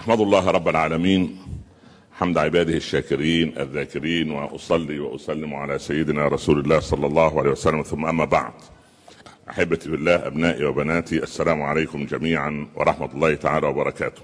أحمد الله رب العالمين حمد عباده الشاكرين الذاكرين، وأصلي وأسلم على سيدنا رسول الله صلى الله عليه وسلم، ثم أما بعد. أحبتي بالله، أبنائي وبناتي، السلام عليكم جميعا ورحمة الله تعالى وبركاته.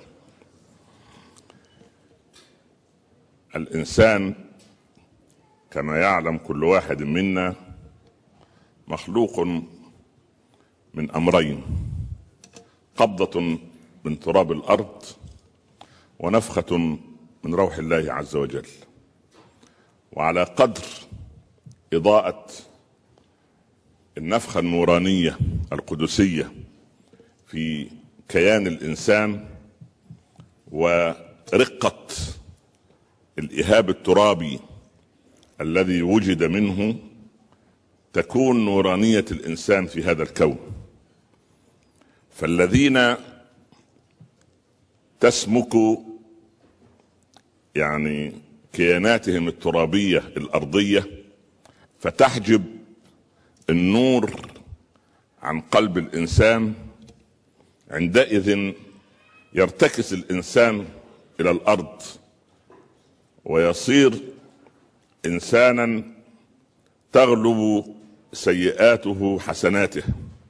الإنسان كما يعلم كل واحد منا مخلوق من أمرين: قبضة من تراب الأرض، ونفخة من روح الله عز وجل. وعلى قدر إضاءة النفخة النورانية القدسية في كيان الإنسان ورقة الإهاب الترابي الذي وجد منه، تكون نورانية الإنسان في هذا الكون. فالذين تسمك كياناتهم الترابية الأرضية فتحجب النور عن قلب الإنسان، عندئذ يرتكس الإنسان إلى الأرض ويصير إنسانا تغلب سيئاته حسناته.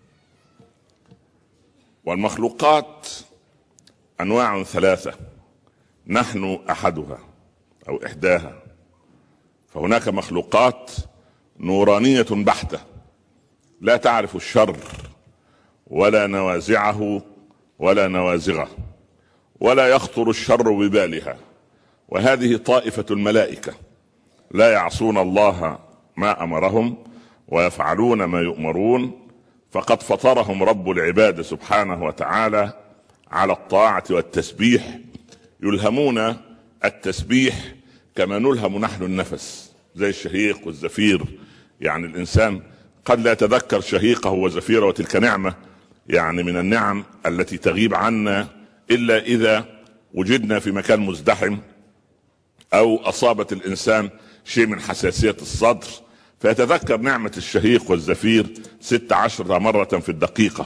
والمخلوقات أنواع ثلاثة، نحن أحدها أو إحداها. فهناك مخلوقات نورانية بحتة لا تعرف الشر ولا نوازعه ولا نوازغه، ولا يخطر الشر ببالها، وهذه طائفة الملائكة لا يعصون الله ما أمرهم ويفعلون ما يؤمرون، فقد فطرهم رب العباد سبحانه وتعالى على الطاعة والتسبيح، يلهمون التسبيح كما نلهم نحن النفس، زي الشهيق والزفير. الإنسان قد لا يتذكر شهيقه وزفيره، وتلك نعمة من النعم التي تغيب عنا إلا إذا وجدنا في مكان مزدحم أو أصابت الإنسان شيء من حساسية الصدر، فيتذكر نعمة الشهيق والزفير 16 مرة في الدقيقة.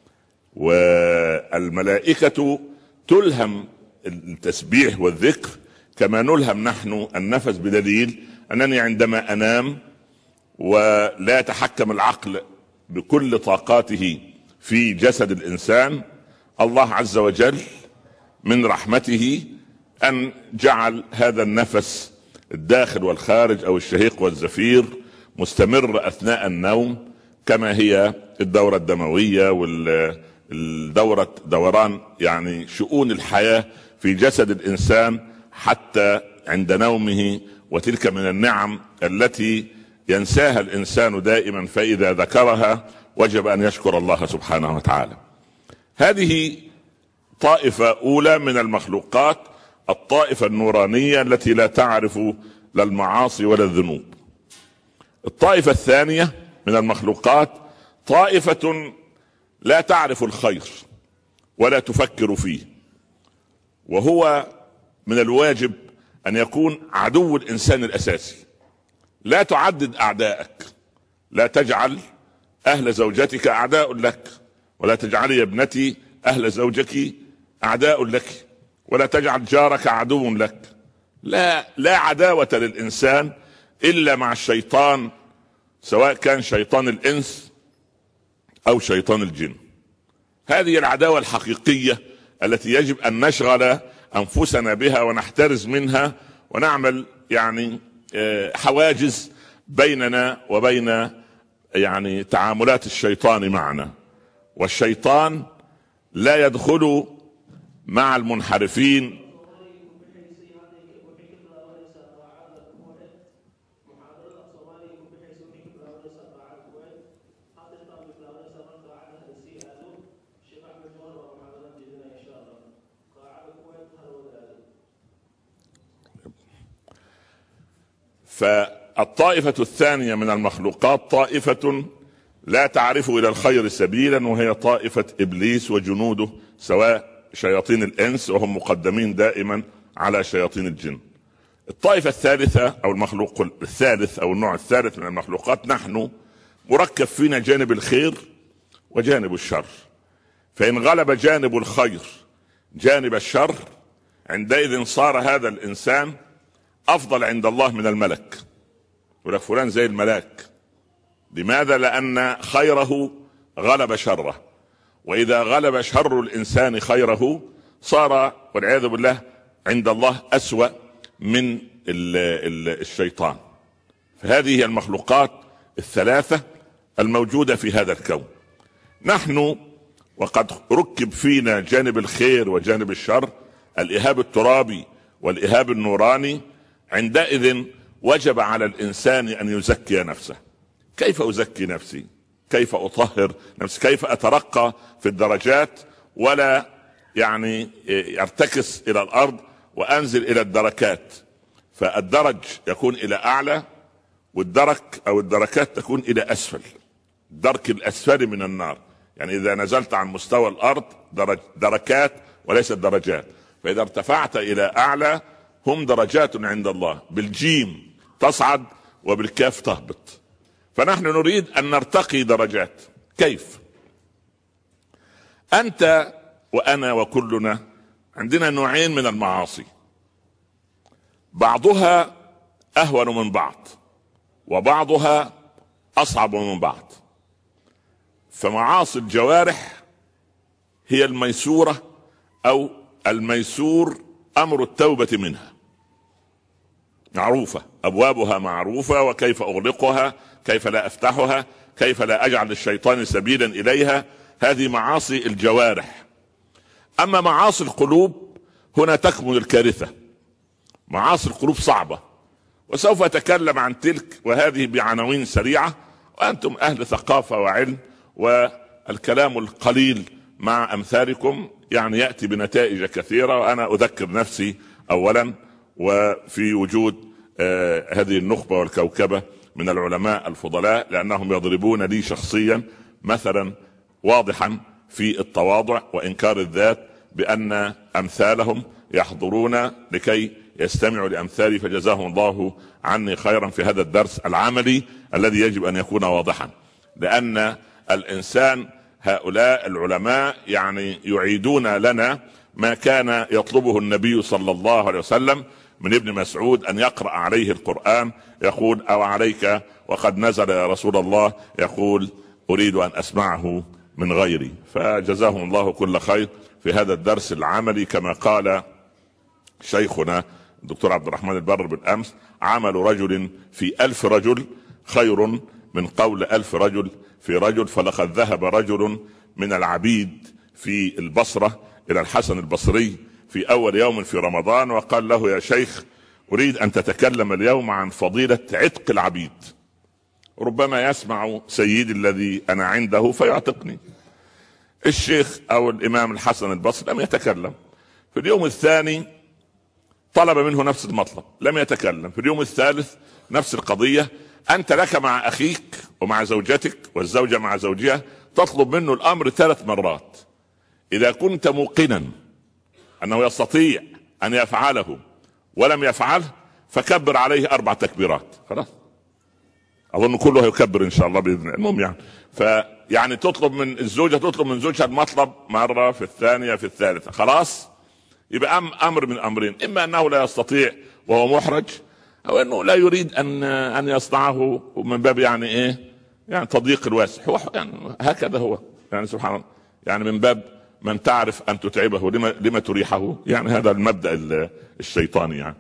والملائكة تلهم التسبيح والذكر كما نلهم نحن النفس، بدليل أنني عندما أنام ولا يتحكم العقل بكل طاقاته في جسد الإنسان، الله عز وجل من رحمته أن جعل هذا النفس الداخل والخارج أو الشهيق والزفير مستمر أثناء النوم، كما هي الدورة الدموية والدورة دوران شؤون الحياة في جسد الإنسان حتى عند نومه. وتلك من النعم التي ينساها الإنسان دائما، فإذا ذكرها وجب أن يشكر الله سبحانه وتعالى. هذه طائفة أولى من المخلوقات، الطائفة النورانية التي لا تعرف لا المعاصي ولا الذنوب. الطائفة الثانية من المخلوقات طائفة لا تعرف الخير ولا تفكر فيه، وهو من الواجب أن يكون عدو الإنسان الأساسي. لا تعدد أعدائك، لا تجعل أهل زوجتك أعداء لك، ولا تجعلي يا ابنتي أهل زوجك أعداء لك، ولا تجعل جارك عدو لك. لا عداوة للإنسان إلا مع الشيطان، سواء كان شيطان الإنس أو شيطان الجن. هذه العداوة الحقيقية التي يجب أن نشغل أنفسنا بها ونحترز منها، ونعمل حواجز بيننا وبين تعاملات الشيطان معنا. والشيطان لا يدخل مع المنحرفين. فالطائفة الثانية من المخلوقات طائفة لا تعرف إلى الخير سبيلا، وهي طائفة إبليس وجنوده، سواء شياطين الإنس وهم مقدمين دائما على شياطين الجن. الطائفة الثالثة أو المخلوق الثالث أو النوع الثالث من المخلوقات، نحن مركب فينا جانب الخير وجانب الشر، فإن غلب جانب الخير جانب الشر عندئذ صار هذا الإنسان أفضل عند الله من الملك. يقول لك فلان زي الملاك. لماذا؟ لأن خيره غلب شره، وإذا غلب شر الإنسان خيره صار والعياذ بالله عند الله أسوأ من الشيطان. فهذه هي المخلوقات الثلاثة الموجودة في هذا الكون. نحن وقد ركب فينا جانب الخير وجانب الشر، الإهاب الترابي والإهاب النوراني. عندئذ وجب على الإنسان أن يزكي نفسه. كيف أزكي نفسي؟ كيف أطهر نفسي؟ كيف أترقى في الدرجات ولا يعني يرتكس إلى الأرض وأنزل إلى الدركات؟ فالدرج يكون إلى أعلى، والدرك أو الدركات تكون إلى أسفل. الدرك الأسفل من النار، يعني إذا نزلت عن مستوى الأرض دركات وليست درجات. فإذا ارتفعت إلى أعلى هم درجات عند الله، بالجيم تصعد وبالكاف تهبط. فنحن نريد أن نرتقي درجات. كيف؟ أنت وأنا وكلنا عندنا نوعين من المعاصي، بعضها أهون من بعض وبعضها أصعب من بعض. فمعاصي الجوارح هي الميسورة أو الميسور أمر التوبة منها، معروفة، أبوابها معروفة، وكيف أغلقها، كيف لا أفتحها، كيف لا أجعل للشيطان سبيلا إليها. هذه معاصي الجوارح. أما معاصي القلوب هنا تكمن الكارثة. معاصي القلوب صعبة، وسوف أتكلم عن تلك وهذه بعناوين سريعة، وأنتم أهل ثقافة وعلم، والكلام القليل مع أمثالكم يعني يأتي بنتائج كثيرة. وأنا أذكر نفسي أولا وفي وجود هذه النخبة والكوكبة من العلماء الفضلاء، لأنهم يضربون لي شخصيا مثلا واضحا في التواضع وإنكار الذات، بأن أمثالهم يحضرون لكي يستمعوا لأمثالي، فجزاهم الله عني خيرا في هذا الدرس العملي الذي يجب أن يكون واضحا. لأن الإنسان هؤلاء العلماء يعني يعيدون لنا ما كان يطلبه النبي صلى الله عليه وسلم من ابن مسعود، أن يقرأ عليه القرآن يقول أو عليك وقد نزل يا رسول الله، يقول أريد أن أسمعه من غيري. فجزاهم الله كل خير في هذا الدرس العملي. كما قال شيخنا الدكتور عبد الرحمن البر بالأمس: عمل رجل في 1000 رجل خير من قول 1000 رجل في رجل. فلقد ذهب رجل من العبيد في البصرة إلى الحسن البصري في أول يوم في رمضان وقال له: يا شيخ، أريد أن تتكلم اليوم عن فضيلة عتق العبيد، ربما يسمع سيدي الذي أنا عنده فيعتقني. الشيخ أو الإمام الحسن البصري لم يتكلم. في اليوم الثاني طلب منه نفس المطلب، لم يتكلم. في اليوم الثالث نفس القضية. أنت لك مع أخيك ومع زوجتك والزوجة مع زوجها تطلب منه الأمر 3 مرات. إذا كنت موقنا أنه يستطيع أن يفعله ولم يفعله فكبر عليه 4 تكبيرات. خلاص، أظن كله يكبر إن شاء الله بإذن الله. المهم يعني تطلب من الزوجة، تطلب من زوجها المطلب مرة، في الثانية، في الثالثة، خلاص يبقى أمر من أمرين: إما أنه لا يستطيع وهو محرج، أو أنه لا يريد أن يصنعه من باب يعني إيه، يعني تضييق الواسع. هو يعني هكذا هو، يعني سبحان الله، يعني من باب من تعرف أن تتعبه لما تريحه، يعني هذا المبدأ الشيطاني يعني.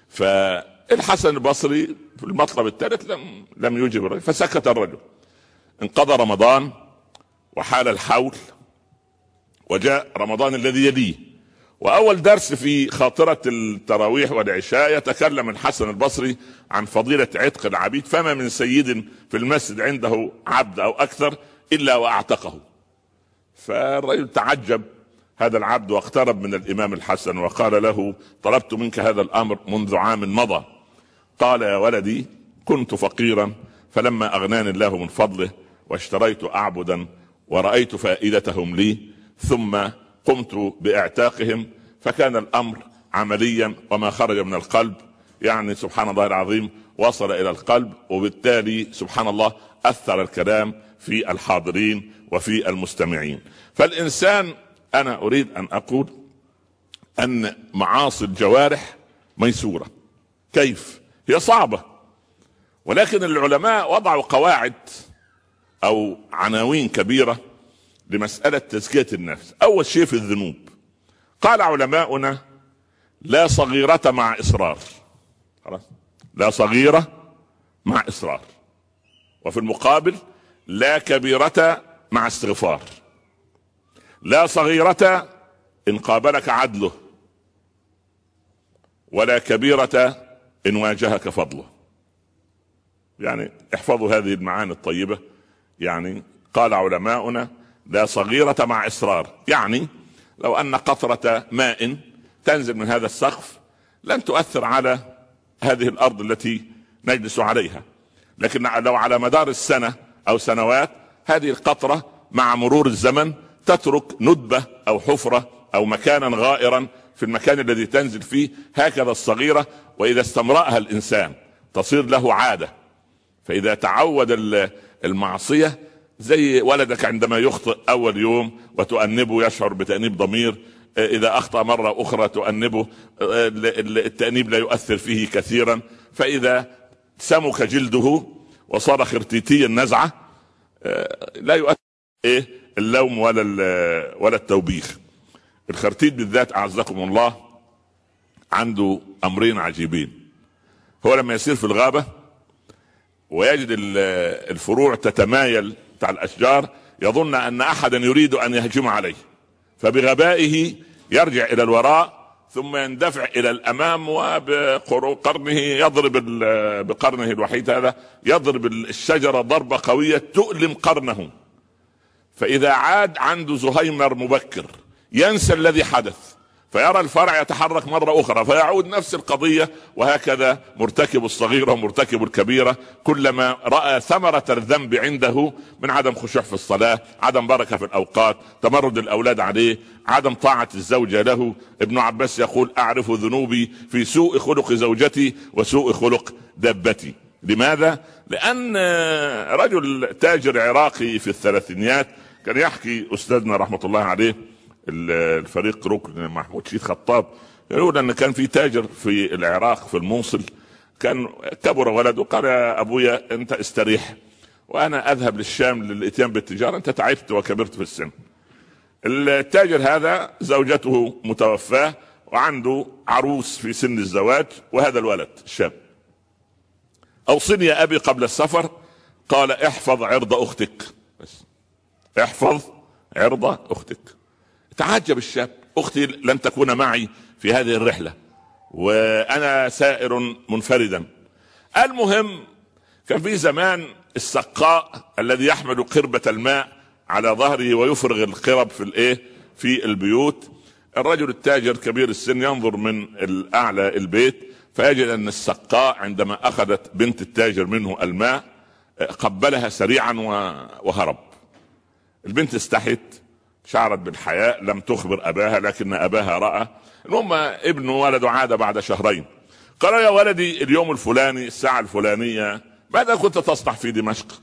فالحسن البصري في المطلب الثالث لم يجب الرجل، فسكت الرجل. انقضى رمضان وحال الحول، وجاء رمضان الذي يليه، وأول درس في خاطرة التراويح والعشاء يتكلم الحسن البصري عن فضيلة عتق العبيد. فما من سيد في المسجد عنده عبد أو أكثر إلا وأعتقه. فالرجل تعجب هذا العبد واقترب من الإمام الحسن وقال له: طلبت منك هذا الأمر منذ عام مضى. قال: يا ولدي، كنت فقيرا فلما أغناني الله من فضله واشتريت أعبدا ورأيت فائدتهم لي ثم قمت باعتاقهم، فكان الامر عمليا وما خرج من القلب يعني سبحان الله العظيم وصل الى القلب، وبالتالي سبحان الله اثر الكلام في الحاضرين وفي المستمعين. فالانسان، انا اريد ان اقول ان معاصي الجوارح ميسورة. كيف؟ هي صعبة، ولكن العلماء وضعوا قواعد او عناوين كبيرة لمسألة تزكية النفس. اول شيء في الذنوب، قال علماؤنا: لا صغيرة مع اصرار. خلاص، لا صغيرة مع اصرار. وفي المقابل: لا كبيرة مع استغفار. لا صغيرة ان قابلك عدله، ولا كبيرة ان واجهك فضله. يعني احفظوا هذه المعاني الطيبة. يعني قال علماؤنا: لا صغيرة مع اصرار، يعني لو ان قطرة ماء تنزل من هذا السقف لن تؤثر على هذه الارض التي نجلس عليها، لكن لو على مدار السنة او سنوات هذه القطرة مع مرور الزمن تترك ندبة او حفرة او مكانا غائرا في المكان الذي تنزل فيه. هكذا الصغيرة، واذا استمرأها الانسان تصير له عادة. فاذا تعود المعصية، زي ولدك عندما يخطئ اول يوم وتؤنبه يشعر بتأنيب ضمير، اذا اخطأ مرة اخرى تؤنبه، التأنيب لا يؤثر فيه كثيرا. فاذا سمك جلده وصار خرتيتي النزعة لا يؤثر اللوم ولا التوبيخ. الخرتيت بالذات اعزكم الله عنده امرين عجيبين. هو لما يسير في الغابة ويجد الفروع تتمايل بتاع الاشجار، يظن ان احدا يريد ان يهجم عليه، فبغبائه يرجع الى الوراء ثم يندفع الى الامام، وبقرنه يضرب بقرنه الوحيد هذا يضرب الشجرة ضربة قوية تؤلم قرنه. فاذا عاد عنده زهيمر مبكر ينسى الذي حدث، فيرى الفرع يتحرك مرة أخرى فيعود نفس القضية. وهكذا مرتكب الصغيرة ومرتكب الكبيرة، كلما رأى ثمرة الذنب عنده من عدم خشوع في الصلاة، عدم بركة في الأوقات، تمرد الأولاد عليه، عدم طاعة الزوجة له. ابن عباس يقول: أعرف ذنوبي في سوء خلق زوجتي وسوء خلق دابتي. لماذا؟ لأن رجل تاجر عراقي في الثلاثينيات كان يحكي أستاذنا رحمة الله عليه الفريق ركن محمود شيخ خطاب، يقول ان كان في تاجر في العراق في الموصل، كان كبر ولده، قال: يا ابويا انت استريح وانا اذهب للشام للاتيان بالتجارة، انت تعبت وكبرت في السن. التاجر هذا زوجته متوفاة وعنده عروس في سن الزواج، وهذا الولد الشاب. اوصني يا ابي قبل السفر. قال: احفظ عرض اختك، بس احفظ عرض اختك. تعجب الشاب: اختي لن تكون معي في هذه الرحلة وانا سائر منفردا. المهم، كان في زمان السقاء الذي يحمل قربة الماء على ظهره ويفرغ القرب في البيوت. الرجل التاجر كبير السن ينظر من الاعلى البيت فيجد ان السقاء عندما اخذت بنت التاجر منه الماء قبلها سريعا وهرب. البنت استحت، شعرت بالحياء، لم تخبر اباها، لكن اباها راى. المهم ابنه ولده عاد بعد شهرين، قال: يا ولدي اليوم الفلاني الساعة الفلانية ماذا كنت تصنع في دمشق؟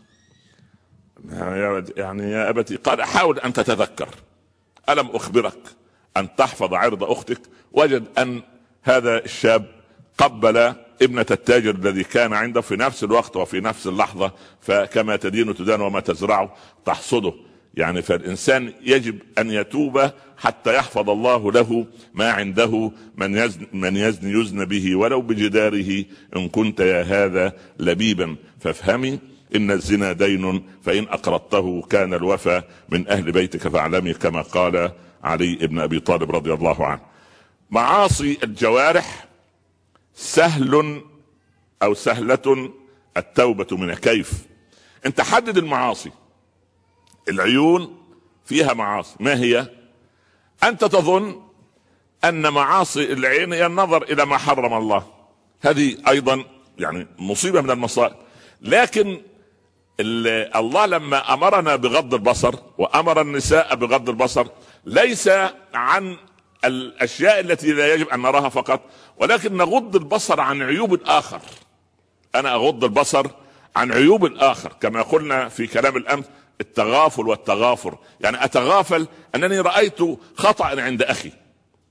يعني يا ابتي، قال: حاول ان تتذكر، الم اخبرك ان تحفظ عرض اختك؟ وجد ان هذا الشاب قبل ابنة التاجر الذي كان عنده في نفس الوقت وفي نفس اللحظة. فكما تدين تدان وما تزرعه تحصده. يعني فالإنسان يجب أن يتوب حتى يحفظ الله له ما عنده. من يزني يزن به ولو بجداره، إن كنت يا هذا لبيبا فافهمي إن الزنا دين، فإن أقرضته كان الوفى من أهل بيتك فاعلمي، كما قال علي بن أبي طالب رضي الله عنه. معاصي الجوارح سهل أو سهلة التوبة منها. كيف؟ أنت حدد المعاصي. العيون فيها معاصي، ما هي؟ أنت تظن أن معاصي العين هي النظر إلى ما حرم الله، هذه أيضا يعني مصيبة من المصائب. لكن الله لما أمرنا بغض البصر وأمر النساء بغض البصر ليس عن الأشياء التي لا يجب أن نراها فقط، ولكن نغض البصر عن عيوب الآخر. أنا أغض البصر عن عيوب الآخر، كما قلنا في كلام الأمس: التغافل والتغافر. يعني أتغافل أنني رأيت خطأ عند أخي،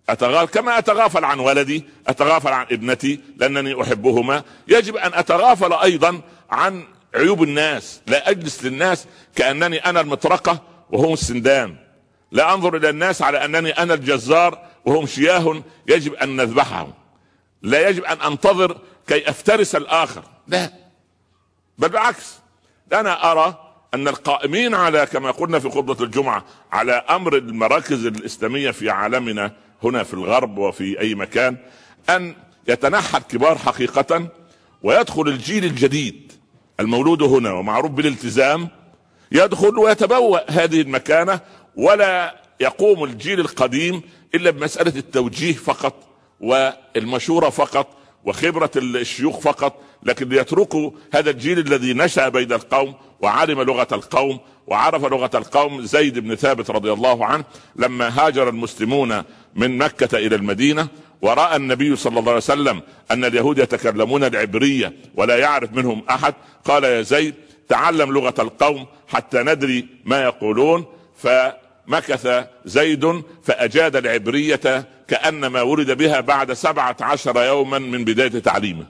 كما أتغافل عن ولدي، أتغافل عن ابنتي لأنني أحبهما، يجب أن أتغافل أيضا عن عيوب الناس. لا أجلس للناس كأنني أنا المطرقة وهم السندان، لا أنظر إلى الناس على أنني أنا الجزار وهم شياه يجب أن نذبحهم، لا يجب أن أنتظر كي أفترس الآخر، لا، بل بالعكس. أنا أرى أن القائمين على، كما قلنا في خطبة الجمعة، على أمر المراكز الإسلامية في عالمنا هنا في الغرب وفي أي مكان، أن يتنحى الكبار حقيقة ويدخل الجيل الجديد المولود هنا ومعروف بالالتزام، يدخل ويتبوأ هذه المكانة، ولا يقوم الجيل القديم إلا بمسألة التوجيه فقط والمشورة فقط وخبرة الشيوخ فقط، لكن يتركوا هذا الجيل الذي نشأ بين القوم وعلم لغة القوم وعرف لغة القوم. زيد بن ثابت رضي الله عنه لما هاجر المسلمون من مكة إلى المدينة ورأى النبي صلى الله عليه وسلم أن اليهود يتكلمون العبرية ولا يعرف منهم أحد، قال يا زيد تعلم لغة القوم حتى ندري ما يقولون. فمكث زيد فأجاد العبرية كأنما ولد بها بعد 17 يوما من بداية تعليمه.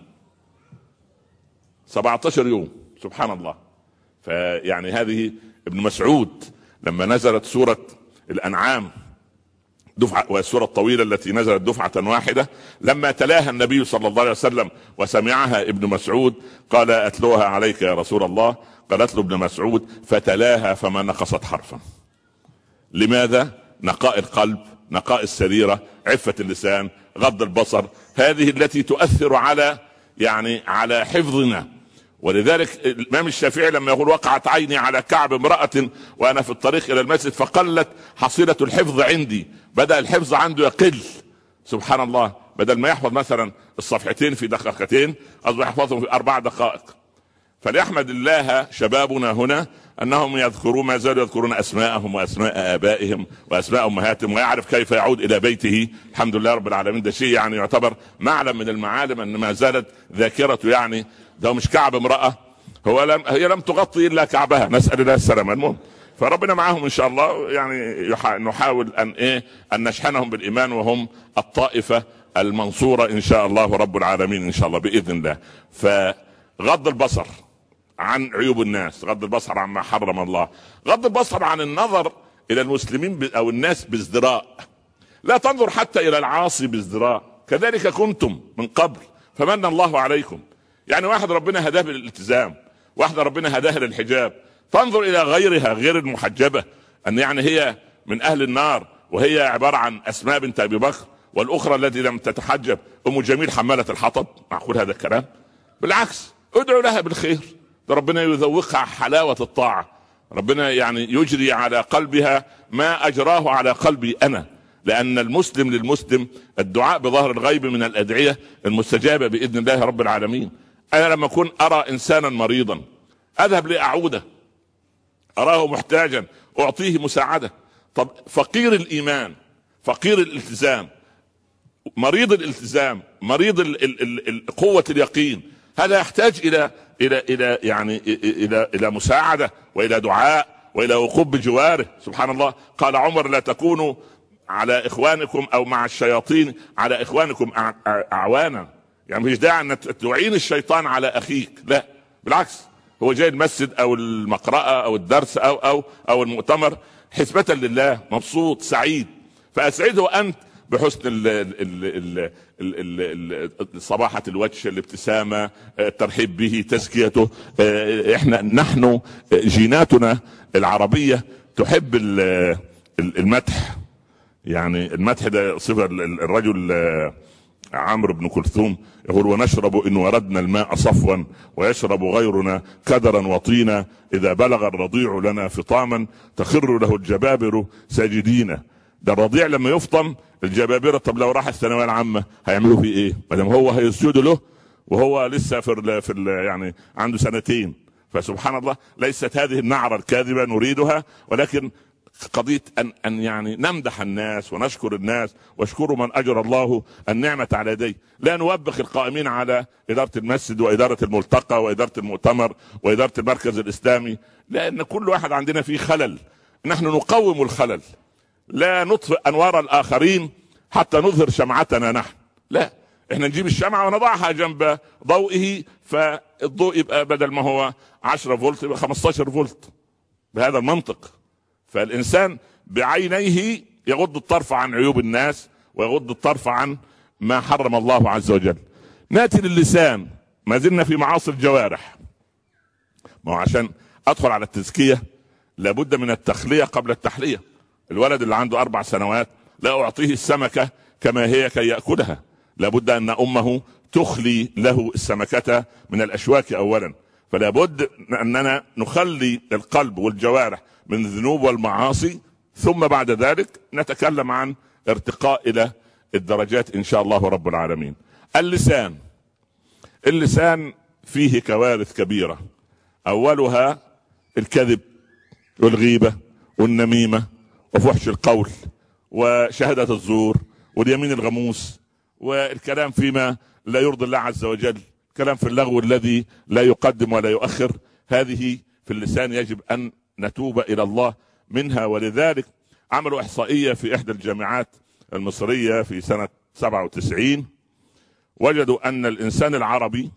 17 يوم، سبحان الله. فيعني هذه ابن مسعود لما نزلت سورة الأنعام دفعة، والسورة الطويلة التي نزلت دفعة واحدة، لما تلاها النبي صلى الله عليه وسلم وسمعها ابن مسعود قال أتلوها عليك يا رسول الله؟ قالت له ابن مسعود فتلاها فما نقصت حرفا. لماذا؟ نقاء القلب، نقاء السريرة، عفة اللسان، غض البصر، هذه التي تؤثر على حفظنا. ولذلك الإمام الشافعي لما يقول وقعت عيني على كعب امرأة وأنا في الطريق إلى المسجد فقلت حصيلة الحفظ عندي، بدأ الحفظ عنده يقل. سبحان الله، بدل ما يحفظ مثلا الصفحتين في دقيقتين أصبح يحفظهم في 4 دقائق. فليحمد الله شبابنا هنا أنهم يذكرون، ما زالوا يذكرون أسماءهم وأسماء آبائهم وأسماء أمهاتهم، ويعرف كيف يعود إلى بيته. الحمد لله رب العالمين. ده شيء يعتبر معلم من المعالم أن ما زالت ذاكرته. ده مش كعب امرأة، هي لم تغطي إلا كعبها، نسأل الله السلامة. المهم فربنا معهم إن شاء الله. نحاول أن نشحنهم بالإيمان وهم الطائفة المنصورة إن شاء الله رب العالمين إن شاء الله بإذن الله. فغض البصر عن عيوب الناس، غض البصر عما حرم الله، غض البصر عن النظر إلى المسلمين أو الناس بازدراء. لا تنظر حتى إلى العاصي بازدراء، كذلك كنتم من قبل فمن الله عليكم. واحد ربنا هداه للالتزام، واحدة ربنا هداها للحجاب، تنظر إلى غيرها غير المحجبة أن هي من أهل النار، وهي عبارة عن أسماء بنت أبي بكر، والأخرى التي لم تتحجب أم جميل حمالة الحطب. معقول هذا الكلام؟ بالعكس، ادعو لها بالخير، ربنا يذوقها حلاوة الطاعة، ربنا يجري على قلبها ما أجراه على قلبي أنا. لأن المسلم للمسلم الدعاء بظهر الغيب من الأدعية المستجابة بإذن الله رب العالمين. أنا لما أكون أرى إنسانا مريضا أذهب لأعوده، أراه محتاجا أعطيه مساعدة. طب فقير الإيمان، فقير الالتزام، مريض الالتزام، مريض قوة اليقين، هذا يحتاج إلى مساعدة وإلى دعاء وإلى وقوف بجواره. سبحان الله. قال عمر لا تكونوا على إخوانكم أو مع الشياطين على إخوانكم أعوانا. مش داعي أن تعين الشيطان على أخيك، لا بالعكس، هو جاي المسجد أو المقرأة أو الدرس أو المؤتمر حسبة لله، مبسوط سعيد، فأسعده أنت بحسن صباحة الوجه، الابتسامة، الترحيب به، تزكيته. نحن جيناتنا العربية تحب المدح. المدح ده صفة الرجل عمرو بن كلثوم يقول ونشرب إن وردنا الماء صفوا ويشرب غيرنا كدرا وطينا إذا بلغ الرضيع لنا فطاما تخر له الجبابر ساجدين. ده الرضيع لما يفطم الجبابرة، طب لو راح الثانوية العامة هيعملوا فيه ايه؟ ما دام هو هيسجد له وهو لسه عنده 2 سنين. فسبحان الله، ليست هذه النعرة الكاذبة نريدها، ولكن قضية أن نمدح الناس ونشكر الناس، واشكروا من أجر الله النعمة على يديه. لا نوبخ القائمين على إدارة المسجد وإدارة الملتقى وإدارة المؤتمر وإدارة المركز الإسلامي، لأن كل واحد عندنا فيه خلل، نحن نقوم الخلل، لا نطفئ أنوار الآخرين حتى نظهر شمعتنا نحن، لا، احنا نجيب الشمعة ونضعها جنب ضوئه، فالضوء يبقى بدل ما هو 10 فولت يبقى 15 فولت، بهذا المنطق. فالإنسان بعينيه يغض الطرف عن عيوب الناس ويغض الطرف عن ما حرم الله عز وجل. ناتي للسان، ما زلنا في معاصي الجوارح. ما هو عشان أدخل على التزكية لابد من التخلية قبل التحلية. الولد اللي عنده 4 سنوات لا أعطيه السمكة كما هي كي يأكلها، لابد أن أمه تخلي له السمكة من الأشواك أولا. فلا بد أننا نخلي القلب والجوارح من الذنوب والمعاصي، ثم بعد ذلك نتكلم عن ارتقاء إلى الدرجات إن شاء الله رب العالمين. اللسان فيه كوارث كبيرة، أولها الكذب والغيبة والنميمة وفحش القول وشهادة الزور واليمين الغموس والكلام فيما لا يرضي الله عز وجل، كلام في اللغو الذي لا يقدم ولا يؤخر. هذه في اللسان يجب أن نتوب إلى الله منها. ولذلك عملوا إحصائية في إحدى الجامعات المصرية في سنة 97، وجدوا أن الإنسان العربي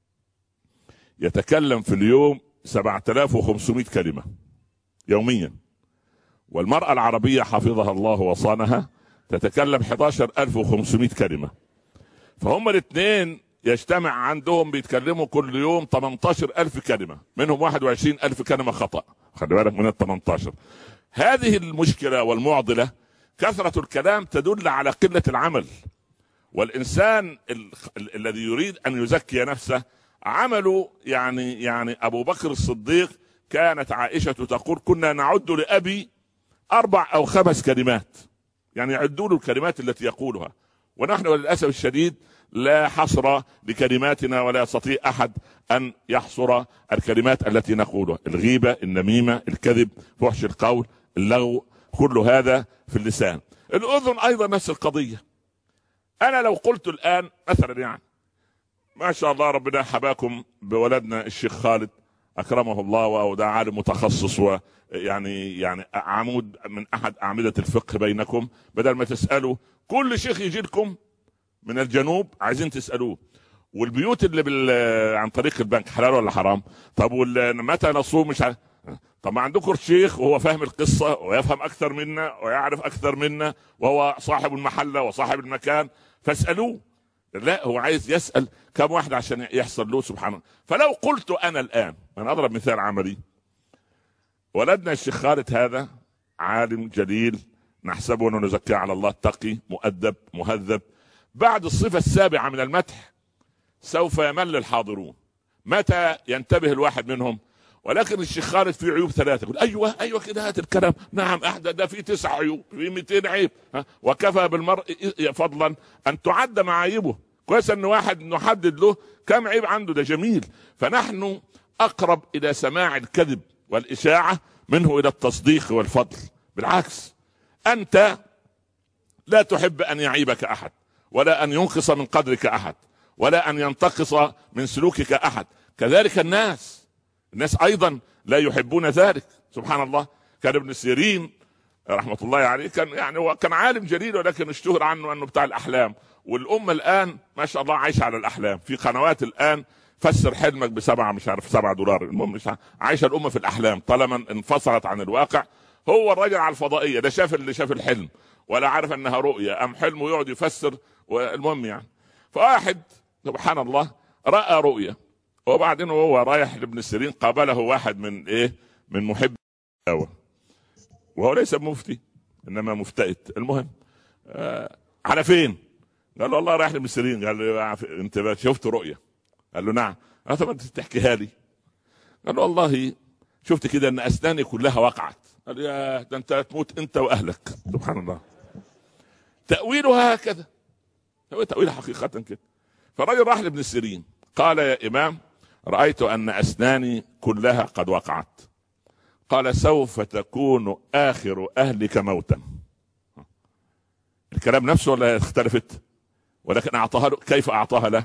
يتكلم في اليوم 7500 كلمة يوميا، والمرأة العربية حفظها الله وصانها تتكلم 11500 كلمة. فهم الاثنين يجتمع عندهم بيتكلموا كل يوم 18000 كلمة، منهم 21000 كلمة خطأ. خلي بالك من ال 18. هذه المشكلة والمعضلة، كثرة الكلام تدل على قلة العمل. والإنسان الذي يريد أن يزكي نفسه عمله، يعني أبو بكر الصديق كانت عائشة تقول كنا نعد لأبي 4 أو 5 كلمات، يعني يعدوا له الكلمات التي يقولها. ونحن للأسف الشديد لا حصر لكلماتنا، ولا يستطيع أحد أن يحصر الكلمات التي نقولها: الغيبة، النميمة، الكذب، فحش القول، اللغو، كل هذا في اللسان. الأذن أيضا نفس القضية. أنا لو قلت الآن مثلا، يعني ما شاء الله ربنا حباكم بولدنا الشيخ خالد أكرمه الله، وده عالم متخصص ويعني عمود من أحد أعمدة الفقه بينكم، بدل ما تسألوا كل شيخ يجي لكم من الجنوب عايزين تسألوه، والبيوت اللي عن طريق البنك حلال ولا حرام؟ طب متى نصوم؟ مش عارف. طب ما عندكم شيخ وهو فاهم القصة ويفهم أكثر منا ويعرف أكثر منا، وهو صاحب المحلة وصاحب المكان، فاسألوه. لا، هو عايز يسأل كم واحد عشان يحصل له سبحانه. فلو قلت أنا الآن، أنا أضرب مثال عملي، ولدنا الشيخ خالد هذا عالم جليل نحسبه ونزكيه على الله، تقي مؤدب مهذب، بعد الصفة السابعة من المدح سوف يمل الحاضرون. متى ينتبه الواحد منهم؟ ولكن الشيخ خالد فيه عيوب 3، يقول ايوه كده هات الكلام، نعم احدى ده فيه 9 عيوب، فيه 200 عيب، وكفى بالمرء فضلا ان تعد معايبه. كويس ان واحد نحدد له كم عيب عنده، ده جميل. فنحن اقرب الى سماع الكذب والاشاعة منه الى التصديق والفضل. بالعكس، انت لا تحب ان يعيبك احد، ولا ان ينقص من قدرك احد، ولا ان ينتقص من سلوكك احد. كذلك الناس ايضا لا يحبون ذلك. سبحان الله، كان ابن سيرين رحمة الله عليه كان عالم جليل، ولكن اشتهر عنه انه بتاع الاحلام. والامة الان ما شاء الله عايشة على الاحلام، في قنوات الان فسر حلمك ب7 مش عارف $7. المهم عايشة الامة في الاحلام طالما انفصلت عن الواقع. هو الراجل على الفضائية ده شاف اللي شاف الحلم، ولا عارف انها رؤية ام حلم، ويقعد يفسر. والمهم فواحد سبحان الله رأى رؤية، وبعدين وهو رايح لابن سيرين قابله واحد من محب الدعوة، وهو ليس مفتي انما مفتئت. المهم على فين؟ قال له والله رايح لابن سيرين. قال له انت شفت رؤية؟ قال له نعم. قال له طب انت تحكيها لي. قال له والله شفت كده ان اسناني كلها وقعت. قال له يا ده انت تموت انت واهلك. سبحان الله، تأويلها هكذا، هو تأويلها حقيقة كده. فالرجل راح لابن سيرين قال يا إمام رأيت أن أسناني كلها قد وقعت. قال سوف تكون آخر أهلك موتا. الكلام نفسه ولا اختلفت؟ ولكن أعطاها له. كيف أعطاها له؟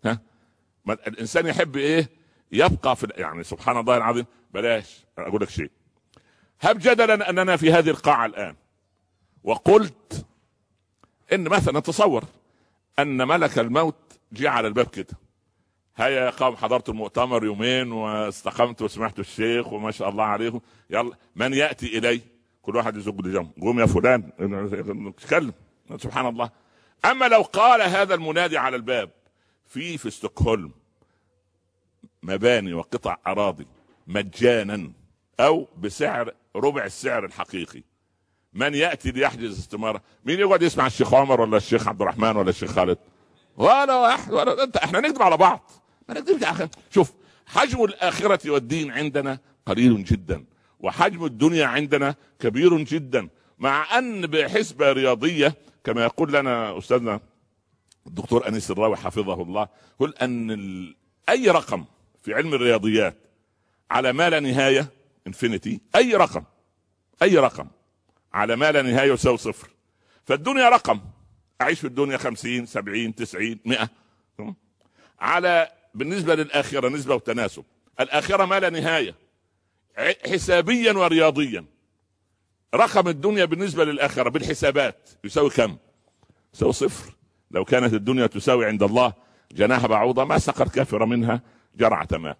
الإنسان يحب يبقى في سبحان الله العظيم. بلاش أقول لك شيء. هب جدلا أننا في هذه القاعة الآن وقلت ان مثلا تصور ان ملك الموت جاء على الباب كده، هيا قام حضرت المؤتمر يومين واستقمت وسمعت الشيخ وما شاء الله عليهم، يلا من ياتي الي؟ كل واحد يزق لجنبه، قوم يا فلان تكلم. سبحان الله. اما لو قال هذا المنادي على الباب في ستوكهولم مباني وقطع اراضي مجانا او بسعر ربع السعر الحقيقي، من ياتي ليحجز استماره؟ مين يقعد يسمع الشيخ عمر ولا الشيخ عبد الرحمن ولا الشيخ خالد؟ ولا واحد ولا انت. احنا نكذب على بعض، ما نكذبش يا اخي. شوف، حجم الاخره والدين عندنا قليل جدا، وحجم الدنيا عندنا كبير جدا، مع ان بحسبه رياضيه كما يقول لنا استاذنا الدكتور انيس الراوي حفظه الله، يقول ان اي رقم في علم الرياضيات على ما لا نهايه انفينيتي، اي رقم على ما لا نهايه يساوي صفر. فالدنيا رقم، اعيش في الدنيا 50 70 90 100. على بالنسبه للاخره نسبه وتناسب، الاخره ما لا نهايه حسابيا ورياضيا. رقم الدنيا بالنسبه للاخره بالحسابات يساوي كم؟ يساوي صفر. لو كانت الدنيا تساوي عند الله جناح بعوضه ما سقى الكافر منها جرعة ماء.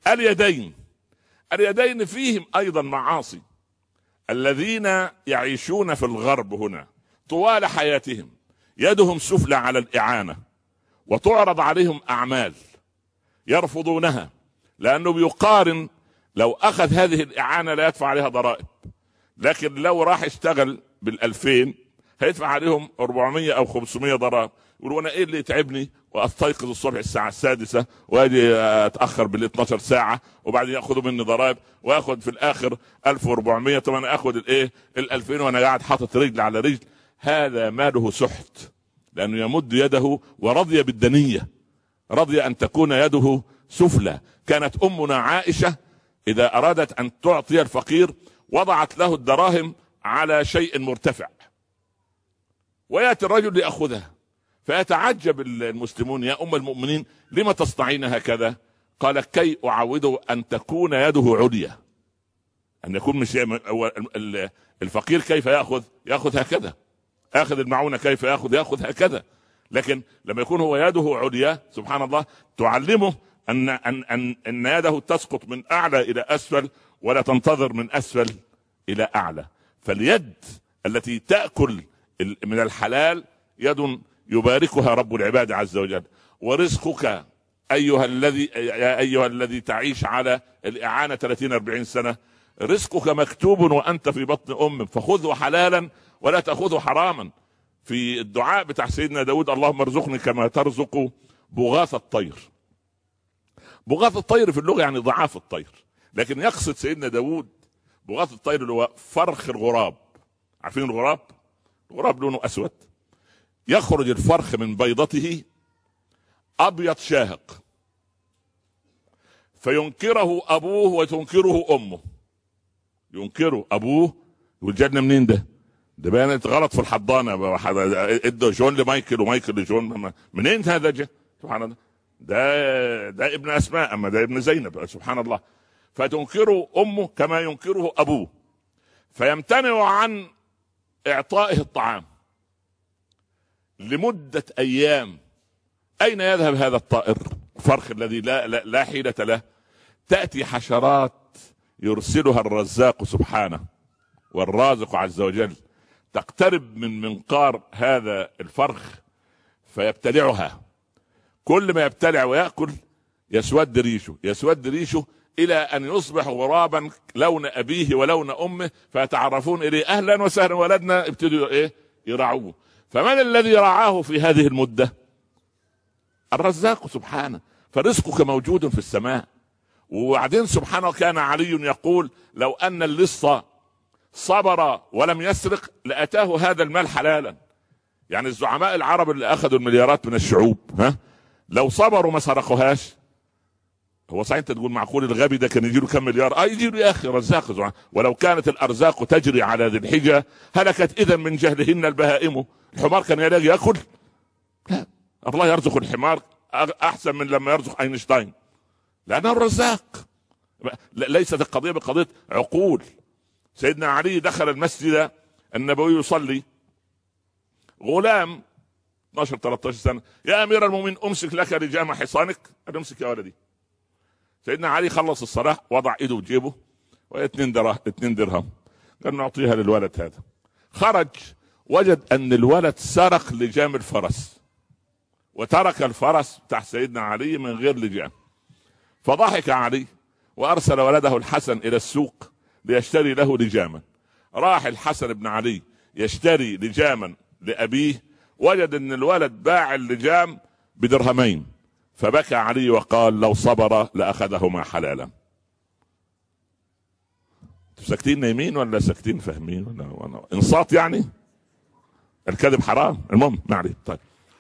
اليدين فيهم ايضا معاصي. الذين يعيشون في الغرب هنا طوال حياتهم يدهم سفلى على الإعانة، وتعرض عليهم أعمال يرفضونها، لأنه بيقارن لو أخذ هذه الإعانة لا يدفع عليها ضرائب، لكن لو راح يشتغل بال2000 هيدفع عليهم 400 أو 500 ضرائب. يقول وانا ايه اللي يتعبني واستيقظ الصبح الساعه 6 واجي اتاخر بال12 ساعه وبعدين ياخذوا مني ضرائب واخذ في الاخر 1400، طب انا اخذ الايه ال2000 وانا قاعد حاطط رجل على رجل. هذا ماله سحت، لانه يمد يده ورضي بالدنيه، رضي ان تكون يده سفلى. كانت امنا عائشه اذا ارادت ان تعطي الفقير وضعت له الدراهم على شيء مرتفع، وياتي الرجل ليأخذها، فيتعجب المسلمون: يا أم المؤمنين لما تصنعين هكذا؟ قال: كي أعوده أن تكون يده عليا، أن يكون مش الفقير كيف يأخذ هكذا، أخذ المعونة كيف يأخذ هكذا، لكن لما يكون هو يده عليا سبحان الله تعلمه أن يده تسقط من أعلى إلى أسفل ولا تنتظر من أسفل إلى أعلى. فاليد التي تأكل من الحلال يد يباركها رب العباد عز وجل. ورزقك أيها الذي تعيش على الإعانة 30-40 سنة، رزقك مكتوب وأنت في بطن أمك، فخذه حلالا ولا تأخذه حراما. في الدعاء بتاع سيدنا داود: اللهم ارزقني كما ترزق بغاث الطير. بغاث الطير في اللغة يعني ضعاف الطير، لكن يقصد سيدنا داود بغاث الطير اللي هو فرخ الغراب. عارفين الغراب؟ الغراب لونه أسود، يخرج الفرخ من بيضته أبيض شاهق، فينكره أبوه وتنكره أمه. ينكره أبوه والجنة منين ده بانت غلط في الحضانة، ادوا جون لمايكل ومايكل لجون، منين هذا جه؟ سبحان الله. ده ابن أسماء، أما ده ابن زينب، سبحان الله. فتنكره أمه كما ينكره أبوه، فيمتنع عن إعطائه الطعام لمدة أيام. أين يذهب هذا الطائر فرخ الذي لا حيلة له؟ تأتي حشرات يرسلها الرزاق سبحانه والرازق عز وجل، تقترب من منقار هذا الفرخ فيبتلعها. كل ما يبتلع ويأكل يسود ريشه إلى أن يصبح غرابا لون أبيه ولون أمه، فيتعرفون إليه: أهلا وسهلا ولدنا. ابتدوا يرعوه. فمن الذي رعاه في هذه المدة؟ الرزاق سبحانه. فرزقك موجود في السماء. وبعدين سبحانه كان علي يقول: لو أن اللص صبر ولم يسرق لأتاه هذا المال حلالا. يعني الزعماء العرب اللي أخذوا المليارات من الشعوب، لو صبروا ما سرقوهاش. هو صحيح انت تقول معقول الغبي ده كان يجي له كم مليار؟ يجي له يا اخي رزاق. ولو كانت الارزاق تجري على ذي الحجه هلكت اذا من جهلهن البهائم. الحمار كان يلاقي ياكل؟ لا، الله يرزق الحمار احسن من لما يرزق اينشتاين، لانه الرزاق. ليست القضيه بقضيه عقول. سيدنا علي دخل المسجد النبوي يصلي، غلام 12 13 سنه، يا امير المؤمنين امسك لك لجام حصانك. قال امسك يا ولدي. سيدنا علي خلص الصلاه، وضع ايده في جيبه، و2 درهم، قال نعطيها للولد هذا. خرج وجد ان الولد سرق لجام الفرس، وترك الفرس تحت سيدنا علي من غير لجام. فضحك علي وارسل ولده الحسن الى السوق ليشتري له لجاما. راح الحسن بن علي يشتري لجاما لابيه، وجد ان الولد باع اللجام بدرهمين، فبكى علي وقال لو صبر لاخذهما حلالا. ساكتين نايمين ولا ساكتين فاهمين ولا انصات؟ يعني الكذب حرام. المهم ما عليه. طيب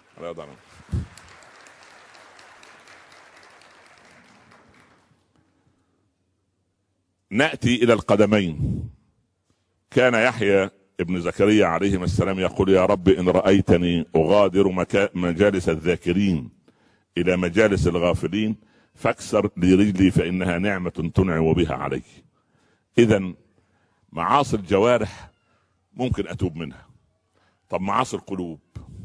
نأتي إلى القدمين. كان يحيى ابن زكريا عليهما السلام يقول يا رب إن رأيتني أغادر مجالس الذاكرين إلى مجالس الغافلين فاكسر لي رجلي فإنها نعمة تنعم بها علي. إذن معاصي الجوارح ممكن أتوب منها. طب معاصي القلوب؟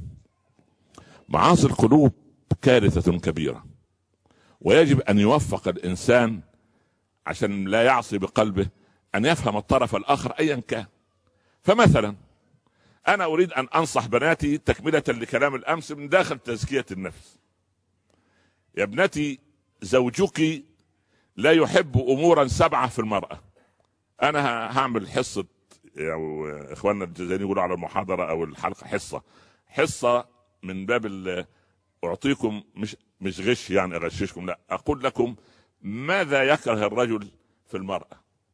معاصي القلوب كارثة كبيرة، ويجب أن يوفق الإنسان عشان لا يعصي بقلبه أن يفهم الطرف الآخر أيا كان. فمثلا أنا أريد أن أنصح بناتي تكملة لكلام الأمس من داخل تزكية النفس. يا ابنتي زوجك لا يحب أمورا 7 في المرأة. أنا هعمل حصة، أو إخواننا الجزائريين يقولوا على المحاضرة أو الحلقة حصة من باب أعطيكم مش غش يعني أغششكم، لا، أقول لكم ماذا يكره الرجل في المرأة.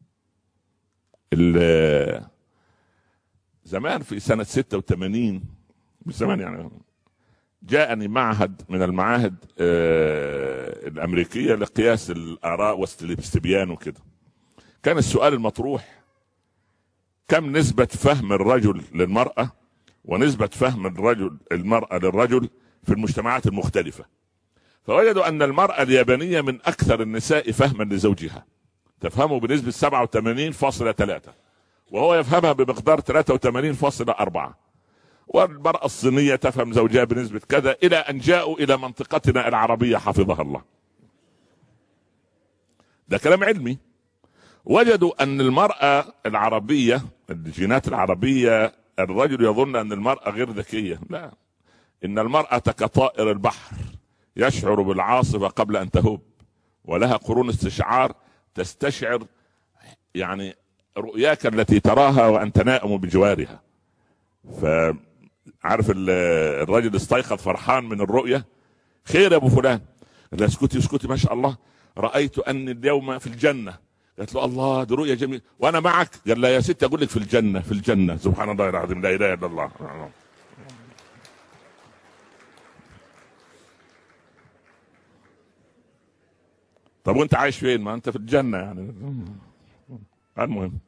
زمان في سنة 86 بالزمان يعني جاءني معهد من المعاهد الأمريكية لقياس الآراء والاستبيان وكده. كان السؤال المطروح كم نسبة فهم الرجل للمرأة ونسبة فهم المرأة للرجل في المجتمعات المختلفة. فوجدوا أن المرأة اليابانية من أكثر النساء فهما لزوجها، تفهمه بنسبة 87.3، وهو يفهمها بمقدار 83.4. والمرأة الصينية تفهم زوجها بنسبة كذا، إلى أن جاءوا إلى منطقتنا العربية حفظها الله. ده كلام علمي. وجدوا أن المرأة العربية، الجينات العربية، الرجل يظن أن المرأة غير ذكية. لا، إن المرأة كطائر البحر يشعر بالعاصفة قبل أن تهب، ولها قرون استشعار تستشعر يعني رؤياك التي تراها وأنت نائم بجوارها. فعارف الرجل استيقظ فرحان من الرؤية، خير يا أبو فلان، لا اسكتي ما شاء الله، رأيت أن اليوم في الجنة. قالت له الله دي رؤية جميلة، وأنا معك. قال لا يا ست أقول لك في الجنة. سبحان الله العظيم، لا إله إلا الله. طب وانت عايش فين؟ ما انت في الجنة يعني. المهم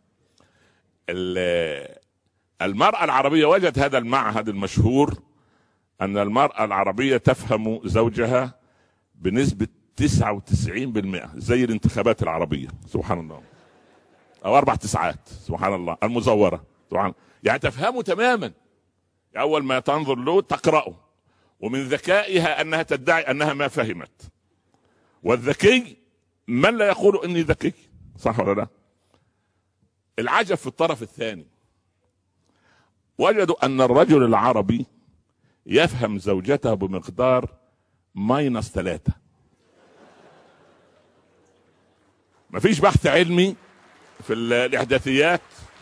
المرأة العربية، وجد هذا المعهد المشهور أن المرأة العربية تفهم زوجها بنسبة 99%، زي الانتخابات العربية سبحان الله، أو 4 9 سبحان الله المزورة سبحان الله. يعني تفهمه تماما، أول ما تنظر له تقرأه. ومن ذكائها أنها تدعي أنها ما فهمت. والذكي من لا يقول إني ذكي، صح ولا لا؟ العجب في الطرف الثاني، وجدوا أن الرجل العربي يفهم زوجته بمقدار -3. ما فيش بحث علمي في الإحداثيات،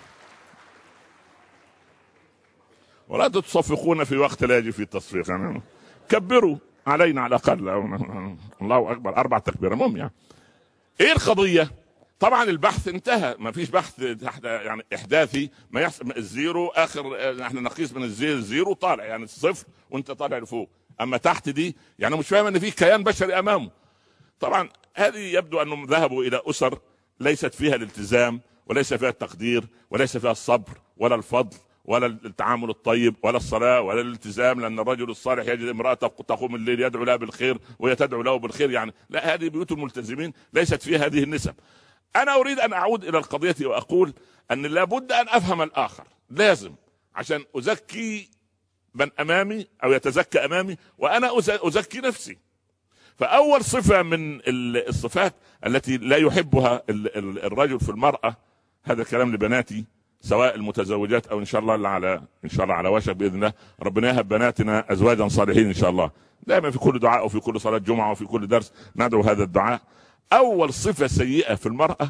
ولا تتصفقون في وقت لا يجي في التصفيق. يعني كبروا علينا على الأقل، الله أكبر 4 تكبير. المهم يعني إيه القضية؟ طبعا البحث انتهى، ما فيش بحث يعني إحداثي ما يحصل الزيرو آخر. احنا نقيس من الزيرو طالع يعني الصفر وانت طالع لفوق، أما تحت دي يعني مش فاهم أن في كيان بشري أمامه. طبعا هذه يبدو أنهم ذهبوا إلى أسر ليست فيها الالتزام، وليس فيها التقدير، وليس فيها الصبر ولا الفضل ولا التعامل الطيب ولا الصلاة ولا الالتزام. لأن الرجل الصالح يجد امرأته تقوم الليل يدعو لها بالخير وهي تدعو له بالخير. يعني لا، هذه بيوت الملتزمين ليست فيها هذه النسب. أنا أريد أن أعود إلى القضية وأقول أن لابد أن أفهم الآخر، لازم عشان أزكي من امامي او يتزكى امامي وانا ازكي نفسي. فاول صفه من الصفات التي لا يحبها الرجل في المراه، هذا كلام لبناتي سواء المتزوجات او ان شاء الله على وشك باذن الله ربنا يهب بناتنا ازواجا صالحين ان شاء الله. دائما في كل دعاء وفي كل صلاه جمعه وفي كل درس ندعو هذا الدعاء. اول صفه سيئه في المراه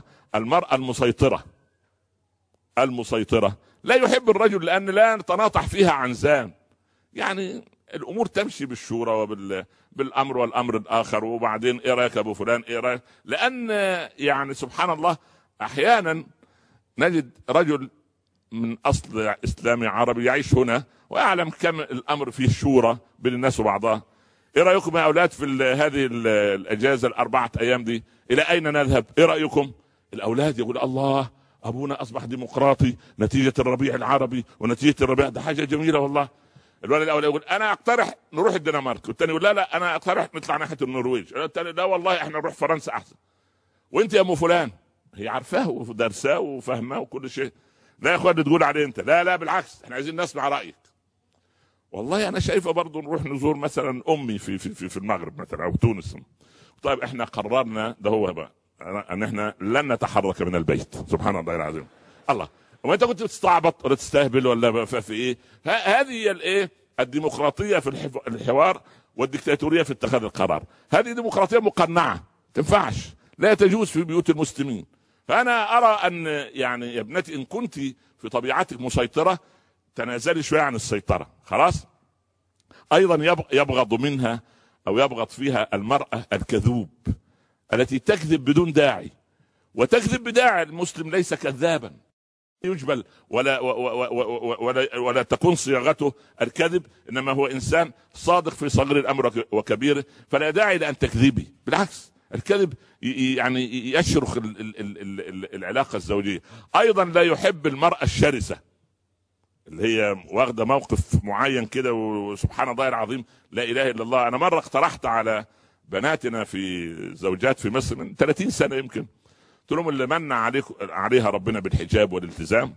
المسيطره. لا يحب الرجل لان لا يتناطح فيها عنزان، يعني الامور تمشي بالشورى بالامر والامر الاخر، وبعدين ايه رايك ابو فلان ايه رايك، لان يعني سبحان الله احيانا نجد رجل من اصل اسلامي عربي يعيش هنا ويعلم كم الامر فيه شورى بين الناس وبعضها. ايه رايكم يا اولاد في هذه الاجازه الاربعه ايام دي الى اين نذهب؟ ايه رايكم؟ الاولاد يقول الله ابونا اصبح ديمقراطي نتيجه الربيع العربي ونتيجه الربيع، ده حاجه جميله والله. الولد الاول يقول انا اقترح نروح الدنمارك، والثاني يقول لا انا اقترح نطلع ناحيه النرويج، الثاني لا والله احنا نروح فرنسا احسن. وانت يا ام فلان، هي عارفاه ودرساه وفهماه وكل شيء. لا يا اخوان تقول عليه انت، لا بالعكس احنا عايزين نسمع رايك. والله انا شايفه برضه نروح نزور مثلا امي في المغرب مثلا او تونس. طيب احنا قررنا ده هو بقى ان احنا لن نتحرك من البيت. سبحان الله العظيم. الله، وانت كنت بتستعبط ولا تستهبل ولا في ايه؟ هذه هي الايه الديمقراطيه في الحوار والديكتاتوريه في اتخاذ القرار. هذه ديمقراطيه مقنعه تنفعش، لا تجوز في بيوت المسلمين. فانا ارى ان يعني يا ابنتي ان كنت في طبيعتك مسيطره تنازلي شويه عن السيطره خلاص. ايضا يبغض منها او يبغض فيها المراه الكذوب التي تكذب بدون داعي، وتكذب بداعي. المسلم ليس كذابا يجبل ولا تكون صياغته الكذب، انما هو انسان صادق في صغير الامر وكبيره، فلا داعي لان تكذبي. بالعكس الكذب يعني يشرخ العلاقه الزوجيه. ايضا لا يحب المراه الشرسه اللي هي واخده موقف معين كده، وسبحان الله العظيم لا اله الا الله. انا مره اقترحت على بناتنا في زوجات في مصر من 30 سنه يمكن، قلت لهم اللي من عليها ربنا بالحجاب والالتزام،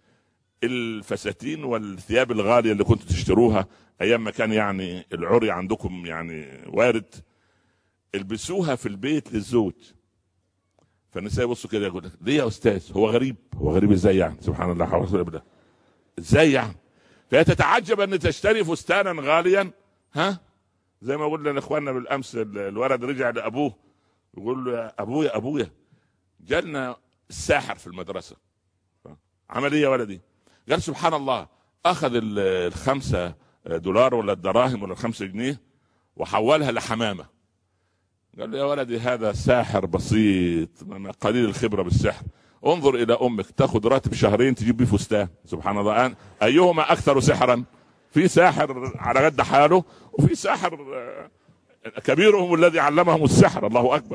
الفساتين والثياب الغاليه اللي كنتوا تشتروها ايام ما كان يعني العري عندكم يعني وارد، البسوها في البيت للزوج. فالنساء يبصوا كده يقول لك ليه يا استاذ؟ هو غريب ازاي يعني؟ سبحان الله حول ولا قوه ازاي يعني؟ فهي تتعجب ان تشتري فستانا غاليا. زي ما قلنا لاخواننا بالامس، الولد رجع لابوه يقول له يا ابويا جالنا الساحر في المدرسه. عمل ايه يا ولدي؟ قال سبحان الله اخذ $5 ولا الدراهم ولا 5 جنيه وحولها لحمامه. قال له يا ولدي هذا ساحر بسيط قليل الخبره بالسحر، انظر الى امك تاخذ راتب شهرين تجيب بيه فستان. سبحان الله، ايهما اكثر سحرا؟ في ساحر على قد حاله وفي ساحر كبيرهم الذي علمهم السحر. الله اكبر.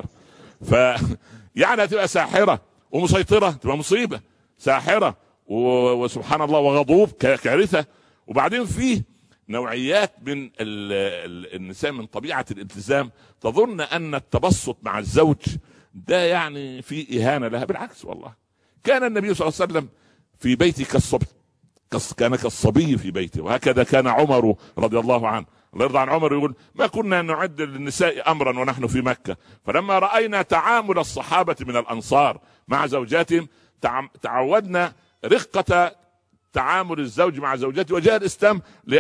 يعني هتبقى ساحره ومسيطره تبقى مصيبه، ساحره وسبحان الله وغضوب كارثه. وبعدين فيه نوعيات من النساء من طبيعه الالتزام تظن ان التبسط مع الزوج ده يعني في اهانه لها. بالعكس والله كان النبي صلى الله عليه وسلم في بيته كان كالصبي في بيته، وهكذا كان عمر رضي الله عنه. الله يرضى عن عمر يقول ما كنا نعد للنساء امرا ونحن في مكه، فلما راينا تعامل الصحابه من الانصار مع زوجاتهم تعودنا رقه تعامل الزوج مع زوجته، وجاء الاسلام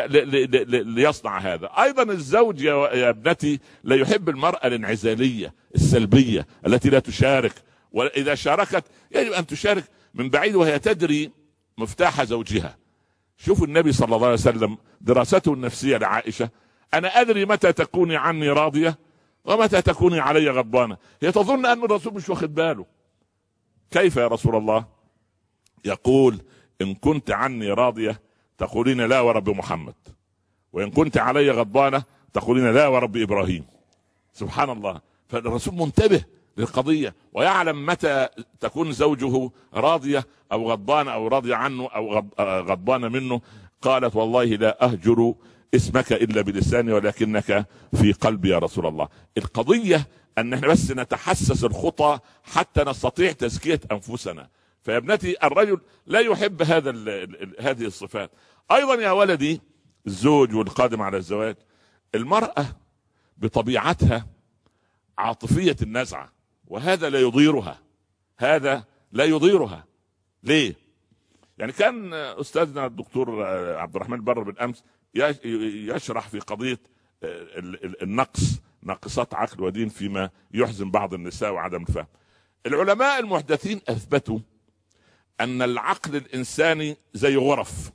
ليصنع هذا. ايضا الزوج يا ابنتي لا يحب المراه الانعزاليه السلبيه التي لا تشارك، واذا شاركت يجب ان تشارك من بعيد وهي تدري مفتاح زوجها. شوفوا النبي صلى الله عليه وسلم دراسته النفسيه لعائشه، انا ادري متى تكوني عني راضيه ومتى تكوني علي غضبانه. هي تظن ان الرسول مش واخد باله. كيف يا رسول الله؟ يقول ان كنت عني راضيه تقولين لا ورب محمد، وان كنت علي غضبانه تقولين لا ورب ابراهيم. سبحان الله. فالرسول منتبه للقضيه ويعلم متى تكون زوجه راضيه او غضبانه او راضيه عنه او غضبانه منه. قالت والله لا اهجر اسمك الا بلساني ولكنك في قلبي يا رسول الله. القضيه ان احنا بس نتحسس الخطى حتى نستطيع تزكيه انفسنا. فيا ابنتي الرجل لا يحب هذه الصفات. ايضا يا ولدي الزوج والقادم على الزواج، المرأة بطبيعتها عاطفية النزعة، وهذا لا يضيرها، هذا لا يضيرها. ليه؟ يعني كان أستاذنا الدكتور عبد الرحمن البر بالأمس يشرح في قضية النقص، ناقصات عقل ودين فيما يحزن بعض النساء وعدم الفهم. العلماء المحدثين أثبتوا أن العقل الإنساني زي غرف،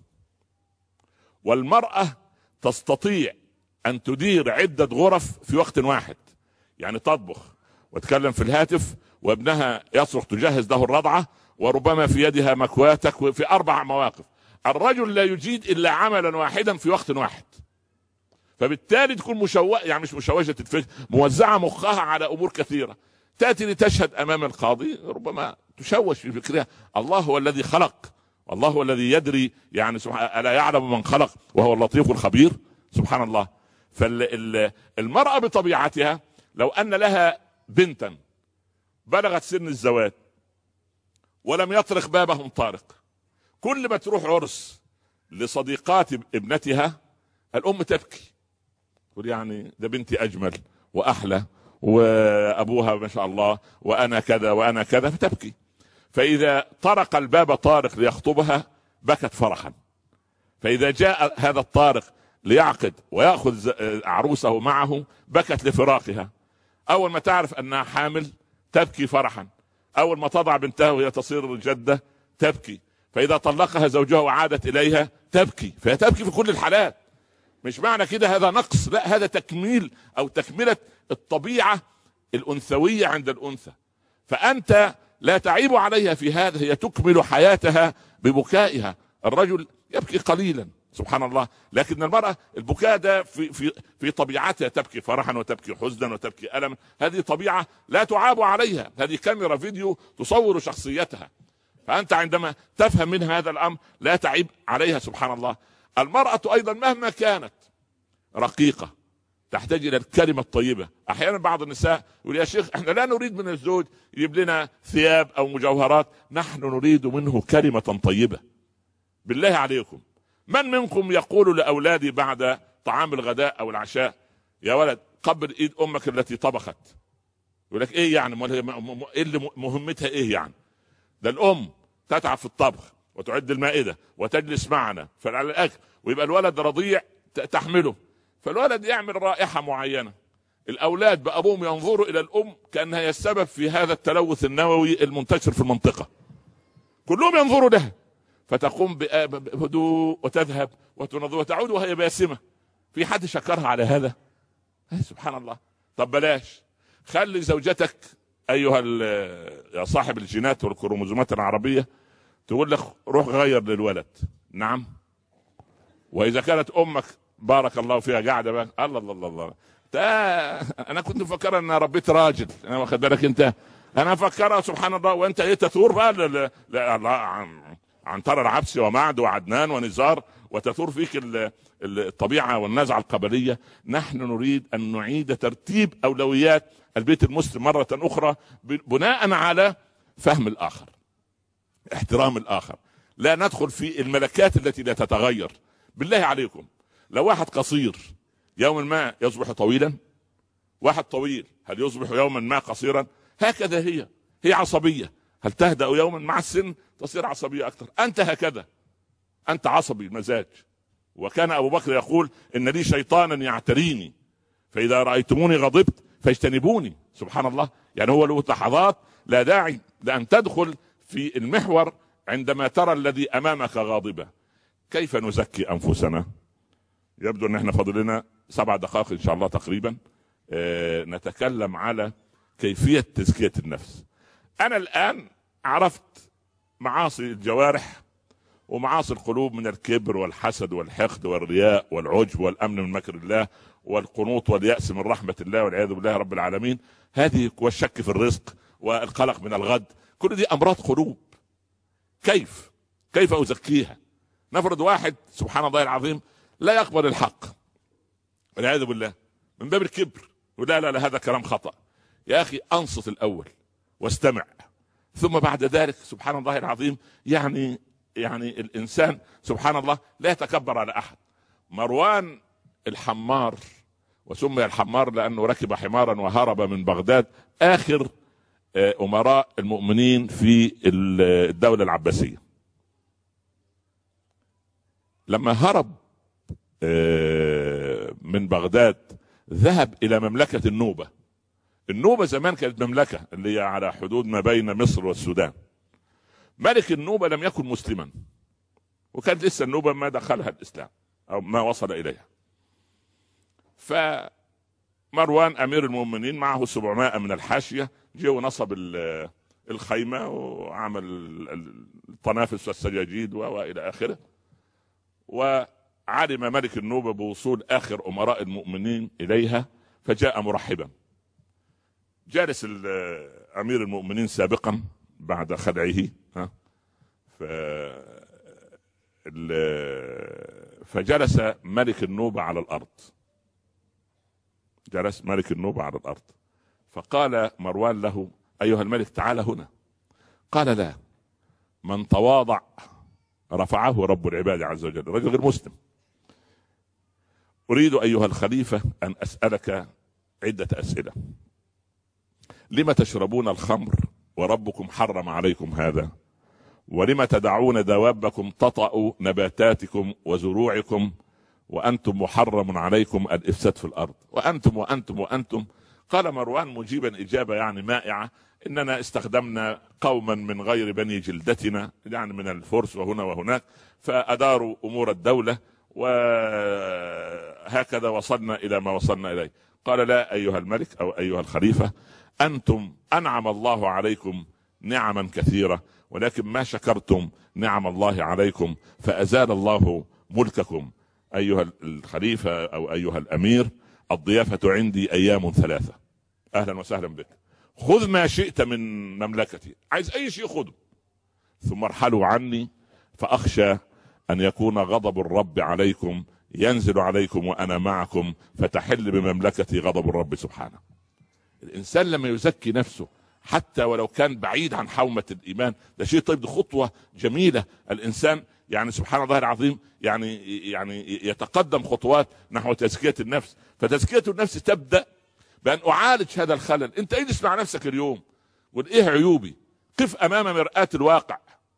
والمرأة تستطيع أن تدير عدة غرف في وقت واحد، يعني تطبخ وتكلم في الهاتف وابنها يصرخ تجهز له الرضعة، وربما في يدها مكواتك في 4 مواقف. الرجل لا يجيد إلا عملا واحدا في وقت واحد، فبالتالي تكون يعني مش مشوشة الفكر، موزعة مخها على أمور كثيرة. تأتي لتشهد أمام القاضي ربما تشوش في فكرها. الله هو الذي خلق، والله هو الذي يدري، يعني ألا يعلم من خلق وهو اللطيف الخبير، سبحان الله. فالمرأة بطبيعتها لو أن لها بنتا بلغت سن الزواج ولم يطرق بابهم طارق، كل ما تروح عرس لصديقات ابنتها الأم تبكي، تقول يعني ده بنتي أجمل وأحلى وأبوها ما شاء الله وأنا كذا وأنا كذا، فتبكي. فإذا طرق الباب طارق ليخطبها بكت فرحا، فإذا جاء هذا الطارق ليعقد ويأخذ عروسه معه بكت لفراقها. أول ما تعرف أنها حامل تبكي فرحا، أول ما تضع بنتها وهي تصير جدة تبكي، فإذا طلقها زوجها وعادت إليها تبكي، فهي تبكي في كل الحالات. مش معنى كده هذا نقص، لا، هذا تكميل أو تكملة الطبيعة الأنثوية عند الأنثى، فأنت لا تعيب عليها في هذا، هي تكمل حياتها ببكائها. الرجل يبكي قليلا سبحان الله، لكن المرأة البكاء ده في طبيعتها، تبكي فرحا وتبكي حزنا وتبكي ألما، هذه طبيعة لا تعاب عليها، هذه كاميرا فيديو تصور شخصيتها، فأنت عندما تفهم من هذا الأمر لا تعيب عليها سبحان الله. المرأة أيضا مهما كانت رقيقة تحتاج إلى الكلمة الطيبة. أحيانا بعض النساء يقول يا شيخ احنا لا نريد من الزوج يجيب لنا ثياب أو مجوهرات، نحن نريد منه كلمة طيبة. بالله عليكم من منكم يقول لأولادي بعد طعام الغداء أو العشاء يا ولد قبل إيد أمك التي طبخت؟ يقول لك إيه يعني، إيه اللي مهمتها إيه يعني؟ ده الأم تتعب في الطبخ وتعد المائدة وتجلس معنا فعلى الأكل، ويبقى الولد رضيع تحمله، فالولد يعمل رائحة معينة، الأولاد بأبوهم ينظروا إلى الأم كأنها هي السبب في هذا التلوث النووي المنتشر في المنطقة، كلهم ينظروا لها، فتقوم بهدوء وتذهب وتنظر وتعود وهي باسمة. في حد شكرها على هذا؟ سبحان الله. طب بلاش، خلي زوجتك أيها يا صاحب الجينات والكروموزومات العربية تقول لك روح غير للولد، نعم. وإذا كانت أمك بارك الله فيها قاعدة بقى الله الله الله أنا كنت مفكرة أن ربيت راجل، أنا واخد بالك أنت، أنا مفكرة سبحان الله، وأنت إيه تثور بقى عن ترى العبسي ومعد وعدنان ونزار وتثور فيك الطبيعة والنزعة القبلية. نحن نريد أن نعيد ترتيب أولويات البيت المسلم مرة أخرى بناء على فهم الآخر، احترام الآخر، لا ندخل في الملكات التي لا تتغير. بالله عليكم لو واحد قصير يوما ما يصبح طويلا، واحد طويل هل يصبح يوما ما قصيرا؟ هكذا هي عصبية، هل تهدأ يوما مع السن تصير عصبية أكثر؟ أنت هكذا، أنت عصبي المزاج. وكان أبو بكر يقول إن لي شيطانا يعتريني فإذا رأيتموني غضبت فاجتنبوني، سبحان الله. يعني هو له لحظات لا داعي لأن تدخل في المحور عندما ترى الذي أمامك غاضبا. كيف نزكي أنفسنا؟ يبدو أن احنا فاضل لنا 7 دقائق إن شاء الله تقريبا نتكلم على كيفية تزكية النفس. أنا الآن عرفت معاصي الجوارح ومعاصي القلوب من الكبر والحسد والحقد والرياء والعجب والأمن من مكر الله والقنوط واليأس من رحمة الله والعياذ بالله رب العالمين، هذه والشك في الرزق والقلق من الغد، كل دي أمراض قلوب. كيف أزكيها؟ نفرض واحد سبحان الله العظيم لا يقبل الحق والعياذ بالله من باب الكبر، ولا هذا كلام خطأ. يا أخي أنصت الأول واستمع، ثم بعد ذلك سبحان الله العظيم يعني الإنسان سبحان الله لا يتكبر على أحد. مروان الحمار، وسمي الحمار لأنه ركب حمارا وهرب من بغداد، آخر أمراء المؤمنين في الدولة العباسية. لما هرب من بغداد ذهب إلى مملكة النوبة. النوبة زمان كانت مملكة اللي هي على حدود ما بين مصر والسودان. ملك النوبة لم يكن مسلما، وكانت لسه النوبة ما دخلها الإسلام أو ما وصل إليها. فمروان أمير المؤمنين معه 700 من الحاشية جاء ونصب الخيمة وعمل الطنافس والسجاجيد وإلى آخره. وعلم ملك النوبة بوصول آخر أمراء المؤمنين إليها فجاء مرحبا. جالس أمير المؤمنين سابقا بعد خدعه فجلس ملك النوبة على الأرض. جلس ملك النوبة على الأرض، فقال مروان له: أيها الملك تعال هنا. قال: لا، من تواضع رفعه رب العباد عز وجل. رجل غير مسلم. أريد أيها الخليفة أن أسألك عدة أسئلة. لم تشربون الخمر وربكم حرم عليكم هذا؟ ولم تدعون دوابكم تطأ نباتاتكم وزروعكم وأنتم محرم عليكم الإفساد في الأرض؟ وأنتم وأنتم وأنتم. قال مروان مجيبا إجابة يعني مائعة: إننا استخدمنا قوما من غير بني جلدتنا، يعني من الفرس وهنا وهناك، فأداروا أمور الدولة وهكذا وصلنا إلى ما وصلنا إليه. قال: لا أيها الملك أو أيها الخليفة، أنتم أنعم الله عليكم نعما كثيرة، ولكن ما شكرتم نعم الله عليكم فأزال الله ملككم. أيها الخليفة أو أيها الأمير، الضيافة عندي أيام 3. أهلا وسهلا بك. خذ ما شئت من مملكتي، عايز أي شيء خذه، ثم ارحلوا عني، فأخشى أن يكون غضب الرب عليكم ينزل عليكم وأنا معكم فتحل بمملكتي غضب الرب سبحانه. الإنسان لما يزكي نفسه حتى ولو كان بعيد عن حومة الإيمان ده شيء طيب، دي خطوة جميلة. الإنسان يعني سبحان الله العظيم يعني يتقدم خطوات نحو تزكية النفس. فتزكية النفس تبدأ بأن أعالج هذا الخلل. أنت اجلس مع نفسك اليوم قل: إيه عيوبي؟ قف أمام مرآة الواقع.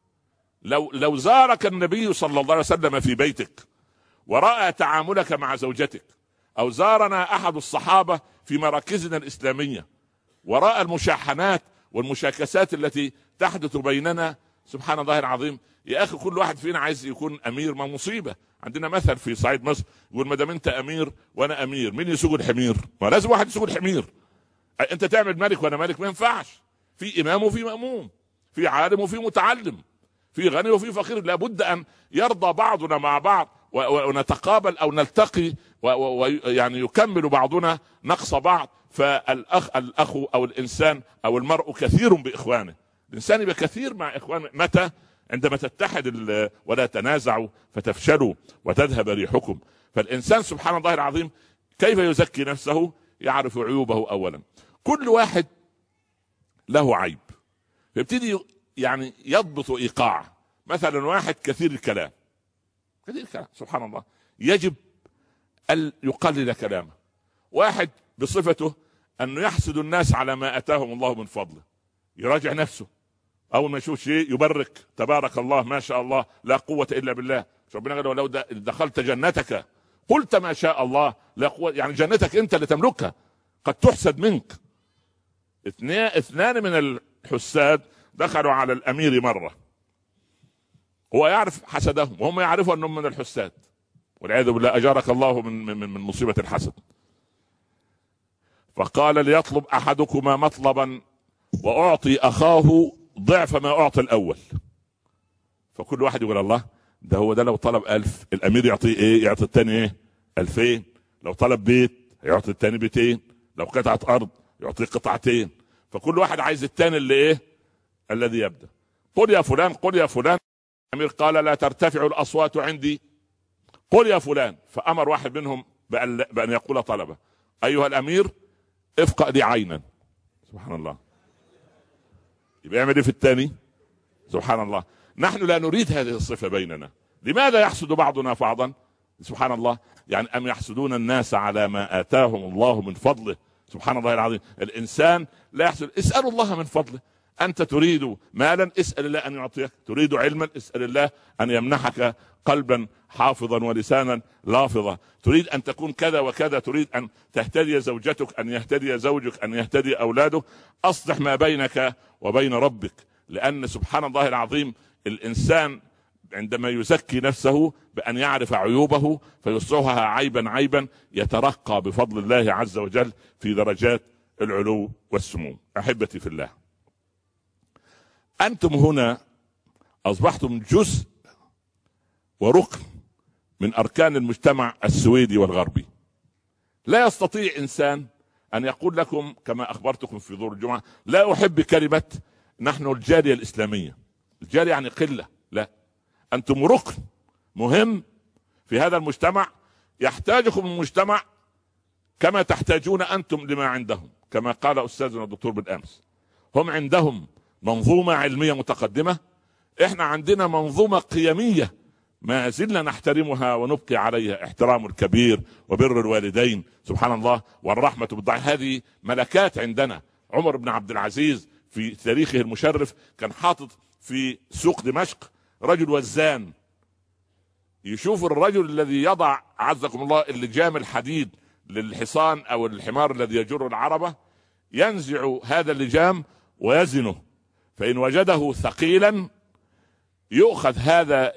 لو زارك النبي صلى الله عليه وسلم في بيتك ورأى تعاملك مع زوجتك، أو زارنا أحد الصحابة في مراكزنا الإسلامية ورأى المشاحنات والمشاكسات التي تحدث بيننا، سبحان الله العظيم يا أخي كل واحد فينا عايز يكون أمير. ما مصيبة. عندنا مثل في صعيد مصر يقول: ما دام أنت أمير وأنا أمير، مين يسوق الحمير؟ ما لازم واحد يسوق الحمير. أنت تعمل ملك وأنا ملك؟ ما ينفعش. في إمام وفي مأموم، في عالم وفي متعلم، في غني وفي فقير. لابد أن يرضى بعضنا مع بعض ونتقابل أو نلتقي ويعني يكمل بعضنا نقص بعض. فالأخ أو الإنسان أو المرء كثير بإخوانه. الإنسان يبقى كثير مع إخوانه متى؟ عندما تتحد ولا تنازعوا فتفشلوا وتذهب ريحكم. فالإنسان سبحان الله العظيم كيف يزكي نفسه؟ يعرف عيوبه أولا. كل واحد له عيب، فيبتدي يعني يضبط إيقاع. مثلا واحد كثير الكلام، سبحان الله يجب أن يقلل كلامه. واحد بصفته أنه يحسد الناس على ما أتاهم الله من فضله، يراجع نفسه. أول ما يشوف شيء يبرك: تبارك الله، ما شاء الله، لا قوة إلا بالله. ربنا قال: ولو دخلت جنتك قلت ما شاء الله لا قوة. يعني جنتك أنت اللي تملكها، قد تحسد منك. 2 من الحساد دخلوا على الأمير مرة، هو يعرف حسدهم وهم يعرفوا أنهم من الحساد، والعياذ بالله أجارك الله من مصيبة الحسد. فقال: ليطلب أحدكما مطلبا وأعطي أخاه ضعف ما أعطي الأول. فكل واحد يقول: الله، ده هو ده لو طلب 1000 الأمير يعطيه إيه؟ يعطي الثاني إيه؟ 2000. لو طلب بيت يعطي الثاني 200. لو قطعة أرض يعطيه 2 قطعة. فكل واحد عايز الثاني اللي إيه؟ الذي يبدأ. قل يا فلان، قل يا فلان. الأمير قال: لا ترتفع الأصوات عندي، قل يا فلان. فأمر واحد منهم بأن يقول طلبه: أيها الأمير افقأ لي عينا. سبحان الله. يبقى يعمل ايه في الثاني؟ سبحان الله. نحن لا نريد هذه الصفة بيننا. لماذا يحسد بعضنا بعضا؟ سبحان الله. يعني أم يحسدون الناس على ما آتاهم الله من فضله. سبحان الله العظيم. الإنسان لا يحسد. اسألوا الله من فضله. أنت تريد مالا، اسأل الله أن يعطيك. تريد علما، اسأل الله أن يمنحك قلبا حافظا ولسانا لافظا. تريد أن تكون كذا وكذا، تريد أن تهتدي زوجتك، أن يهتدي زوجك، أن يهتدي أولادك، أصلح ما بينك وبين ربك. لأن سبحان الله العظيم الإنسان عندما يزكي نفسه بأن يعرف عيوبه فيصلحها عيبا عيبا يترقى بفضل الله عز وجل في درجات العلو والسمو. أحبتي في الله، أنتم هنا أصبحتم جزء وركن من أركان المجتمع السويدي والغربي. لا يستطيع إنسان أن يقول لكم كما أخبرتكم في دور الجمعة لا أحب كلمة نحن الجالية الإسلامية. الجالية يعني قلة، لا، أنتم ركن مهم في هذا المجتمع. يحتاجكم المجتمع كما تحتاجون أنتم لما عندهم. كما قال أستاذنا الدكتور بالأمس، هم عندهم منظومة علمية متقدمة، إحنا عندنا منظومة قيمية ما زلنا نحترمها ونبقي عليها. احترام الكبير وبر الوالدين، سبحان الله، والرحمة بالضعيف، هذه ملكات عندنا. عمر بن عبد العزيز في تاريخه المشرف كان حاطط في سوق دمشق رجل وزان يشوف الرجل الذي يضع عزكم الله اللجام الحديد للحصان او الحمار الذي يجر العربة، ينزع هذا اللجام ويزنه، فإن وجده ثقيلا يؤخذ هذا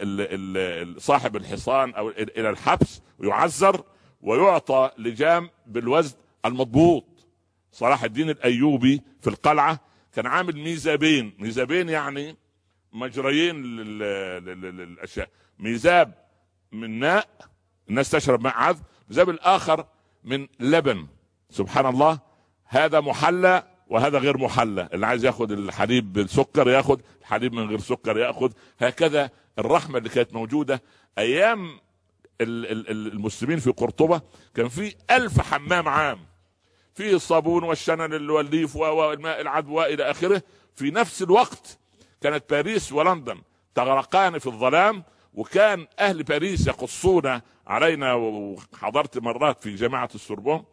صاحب الحصان او الى الحبس ويعزر ويعطى لجام بالوزن المضبوط. صلاح الدين الايوبي في القلعة كان عامل ميزابين يعني مجريين للاشياء. ميزاب من ماء الناس تشرب ماء عذب، ميزاب الاخر من لبن. سبحان الله، هذا محلى وهذا غير محلى. اللي عايز ياخد الحليب بالسكر ياخد، الحليب من غير سكر ياخد. هكذا الرحمة اللي كانت موجودة ايام المسلمين في قرطبة. كان في 1000 حمام عام، فيه الصابون والشنن والليف والماء العذب والى اخره. في نفس الوقت كانت باريس ولندن تغرقان في الظلام، وكان اهل باريس يقصون علينا، وحضرت مرات في جامعة السوربون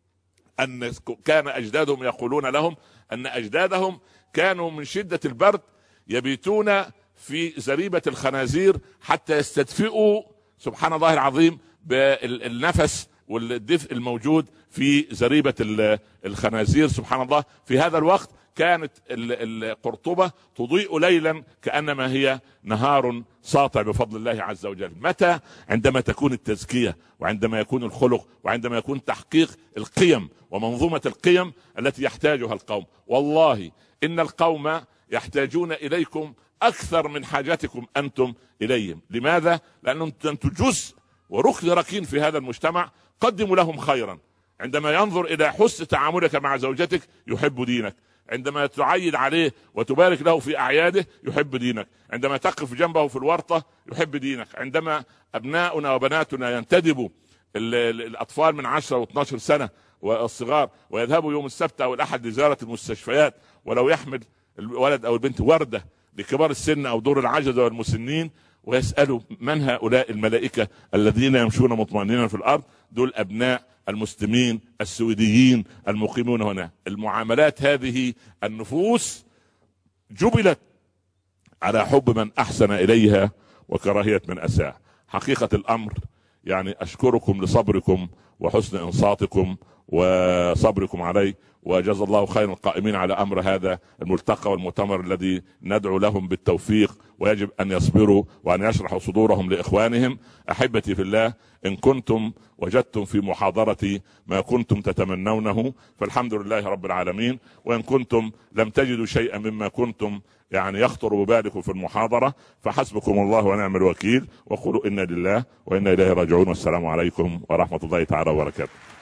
ان كان اجدادهم يقولون لهم ان اجدادهم كانوا من شدة البرد يبيتون في زريبة الخنازير حتى يستدفئوا سبحان الله العظيم بالنفس والدفء الموجود في زريبة الخنازير. سبحان الله، في هذا الوقت كانت القرطبة تضيء ليلا كأنما هي نهار ساطع بفضل الله عز وجل. متى؟ عندما تكون التزكية، وعندما يكون الخلق، وعندما يكون تحقيق القيم ومنظومة القيم التي يحتاجها القوم. والله إن القوم يحتاجون إليكم أكثر من حاجاتكم أنتم إليهم. لماذا؟ لأنهم أنتم جزء وركن ركين في هذا المجتمع. قدموا لهم خيرا. عندما ينظر إلى حسن تعاملك مع زوجتك يحب دينك، عندما تعيد عليه وتبارك له في أعياده يحب دينك، عندما تقف جنبه في الورطة يحب دينك، عندما أبناؤنا وبناتنا ينتدبوا الأطفال من 10 و12 سنة والصغار ويذهبوا يوم السبت أو الأحد لزيارة المستشفيات، ولو يحمل الولد أو البنت وردة لكبار السن أو دور العجزة والمسنين، ويسألوا من هؤلاء الملائكة الذين يمشون مطمئنين في الأرض؟ دول أبناء المسلمين السويديين المقيمون هنا. المعاملات هذه النفوس جبلت على حب من أحسن إليها وكراهية من أساء. حقيقة الأمر يعني أشكركم لصبركم وحسن إنصاتكم وصبركم علي، وجزا الله خير القائمين على أمر هذا الملتقى والمؤتمر الذي ندعو لهم بالتوفيق، ويجب أن يصبروا وأن يشرحوا صدورهم لإخوانهم. أحبتي في الله، إن كنتم وجدتم في محاضرتي ما كنتم تتمنونه فالحمد لله رب العالمين، وإن كنتم لم تجدوا شيئا مما كنتم يعني يخطر ببالكم في المحاضرة فحسبكم الله ونعم الوكيل، وقولوا إنا لله وإنا إليه راجعون، والسلام عليكم ورحمة الله تعالى وبركاته.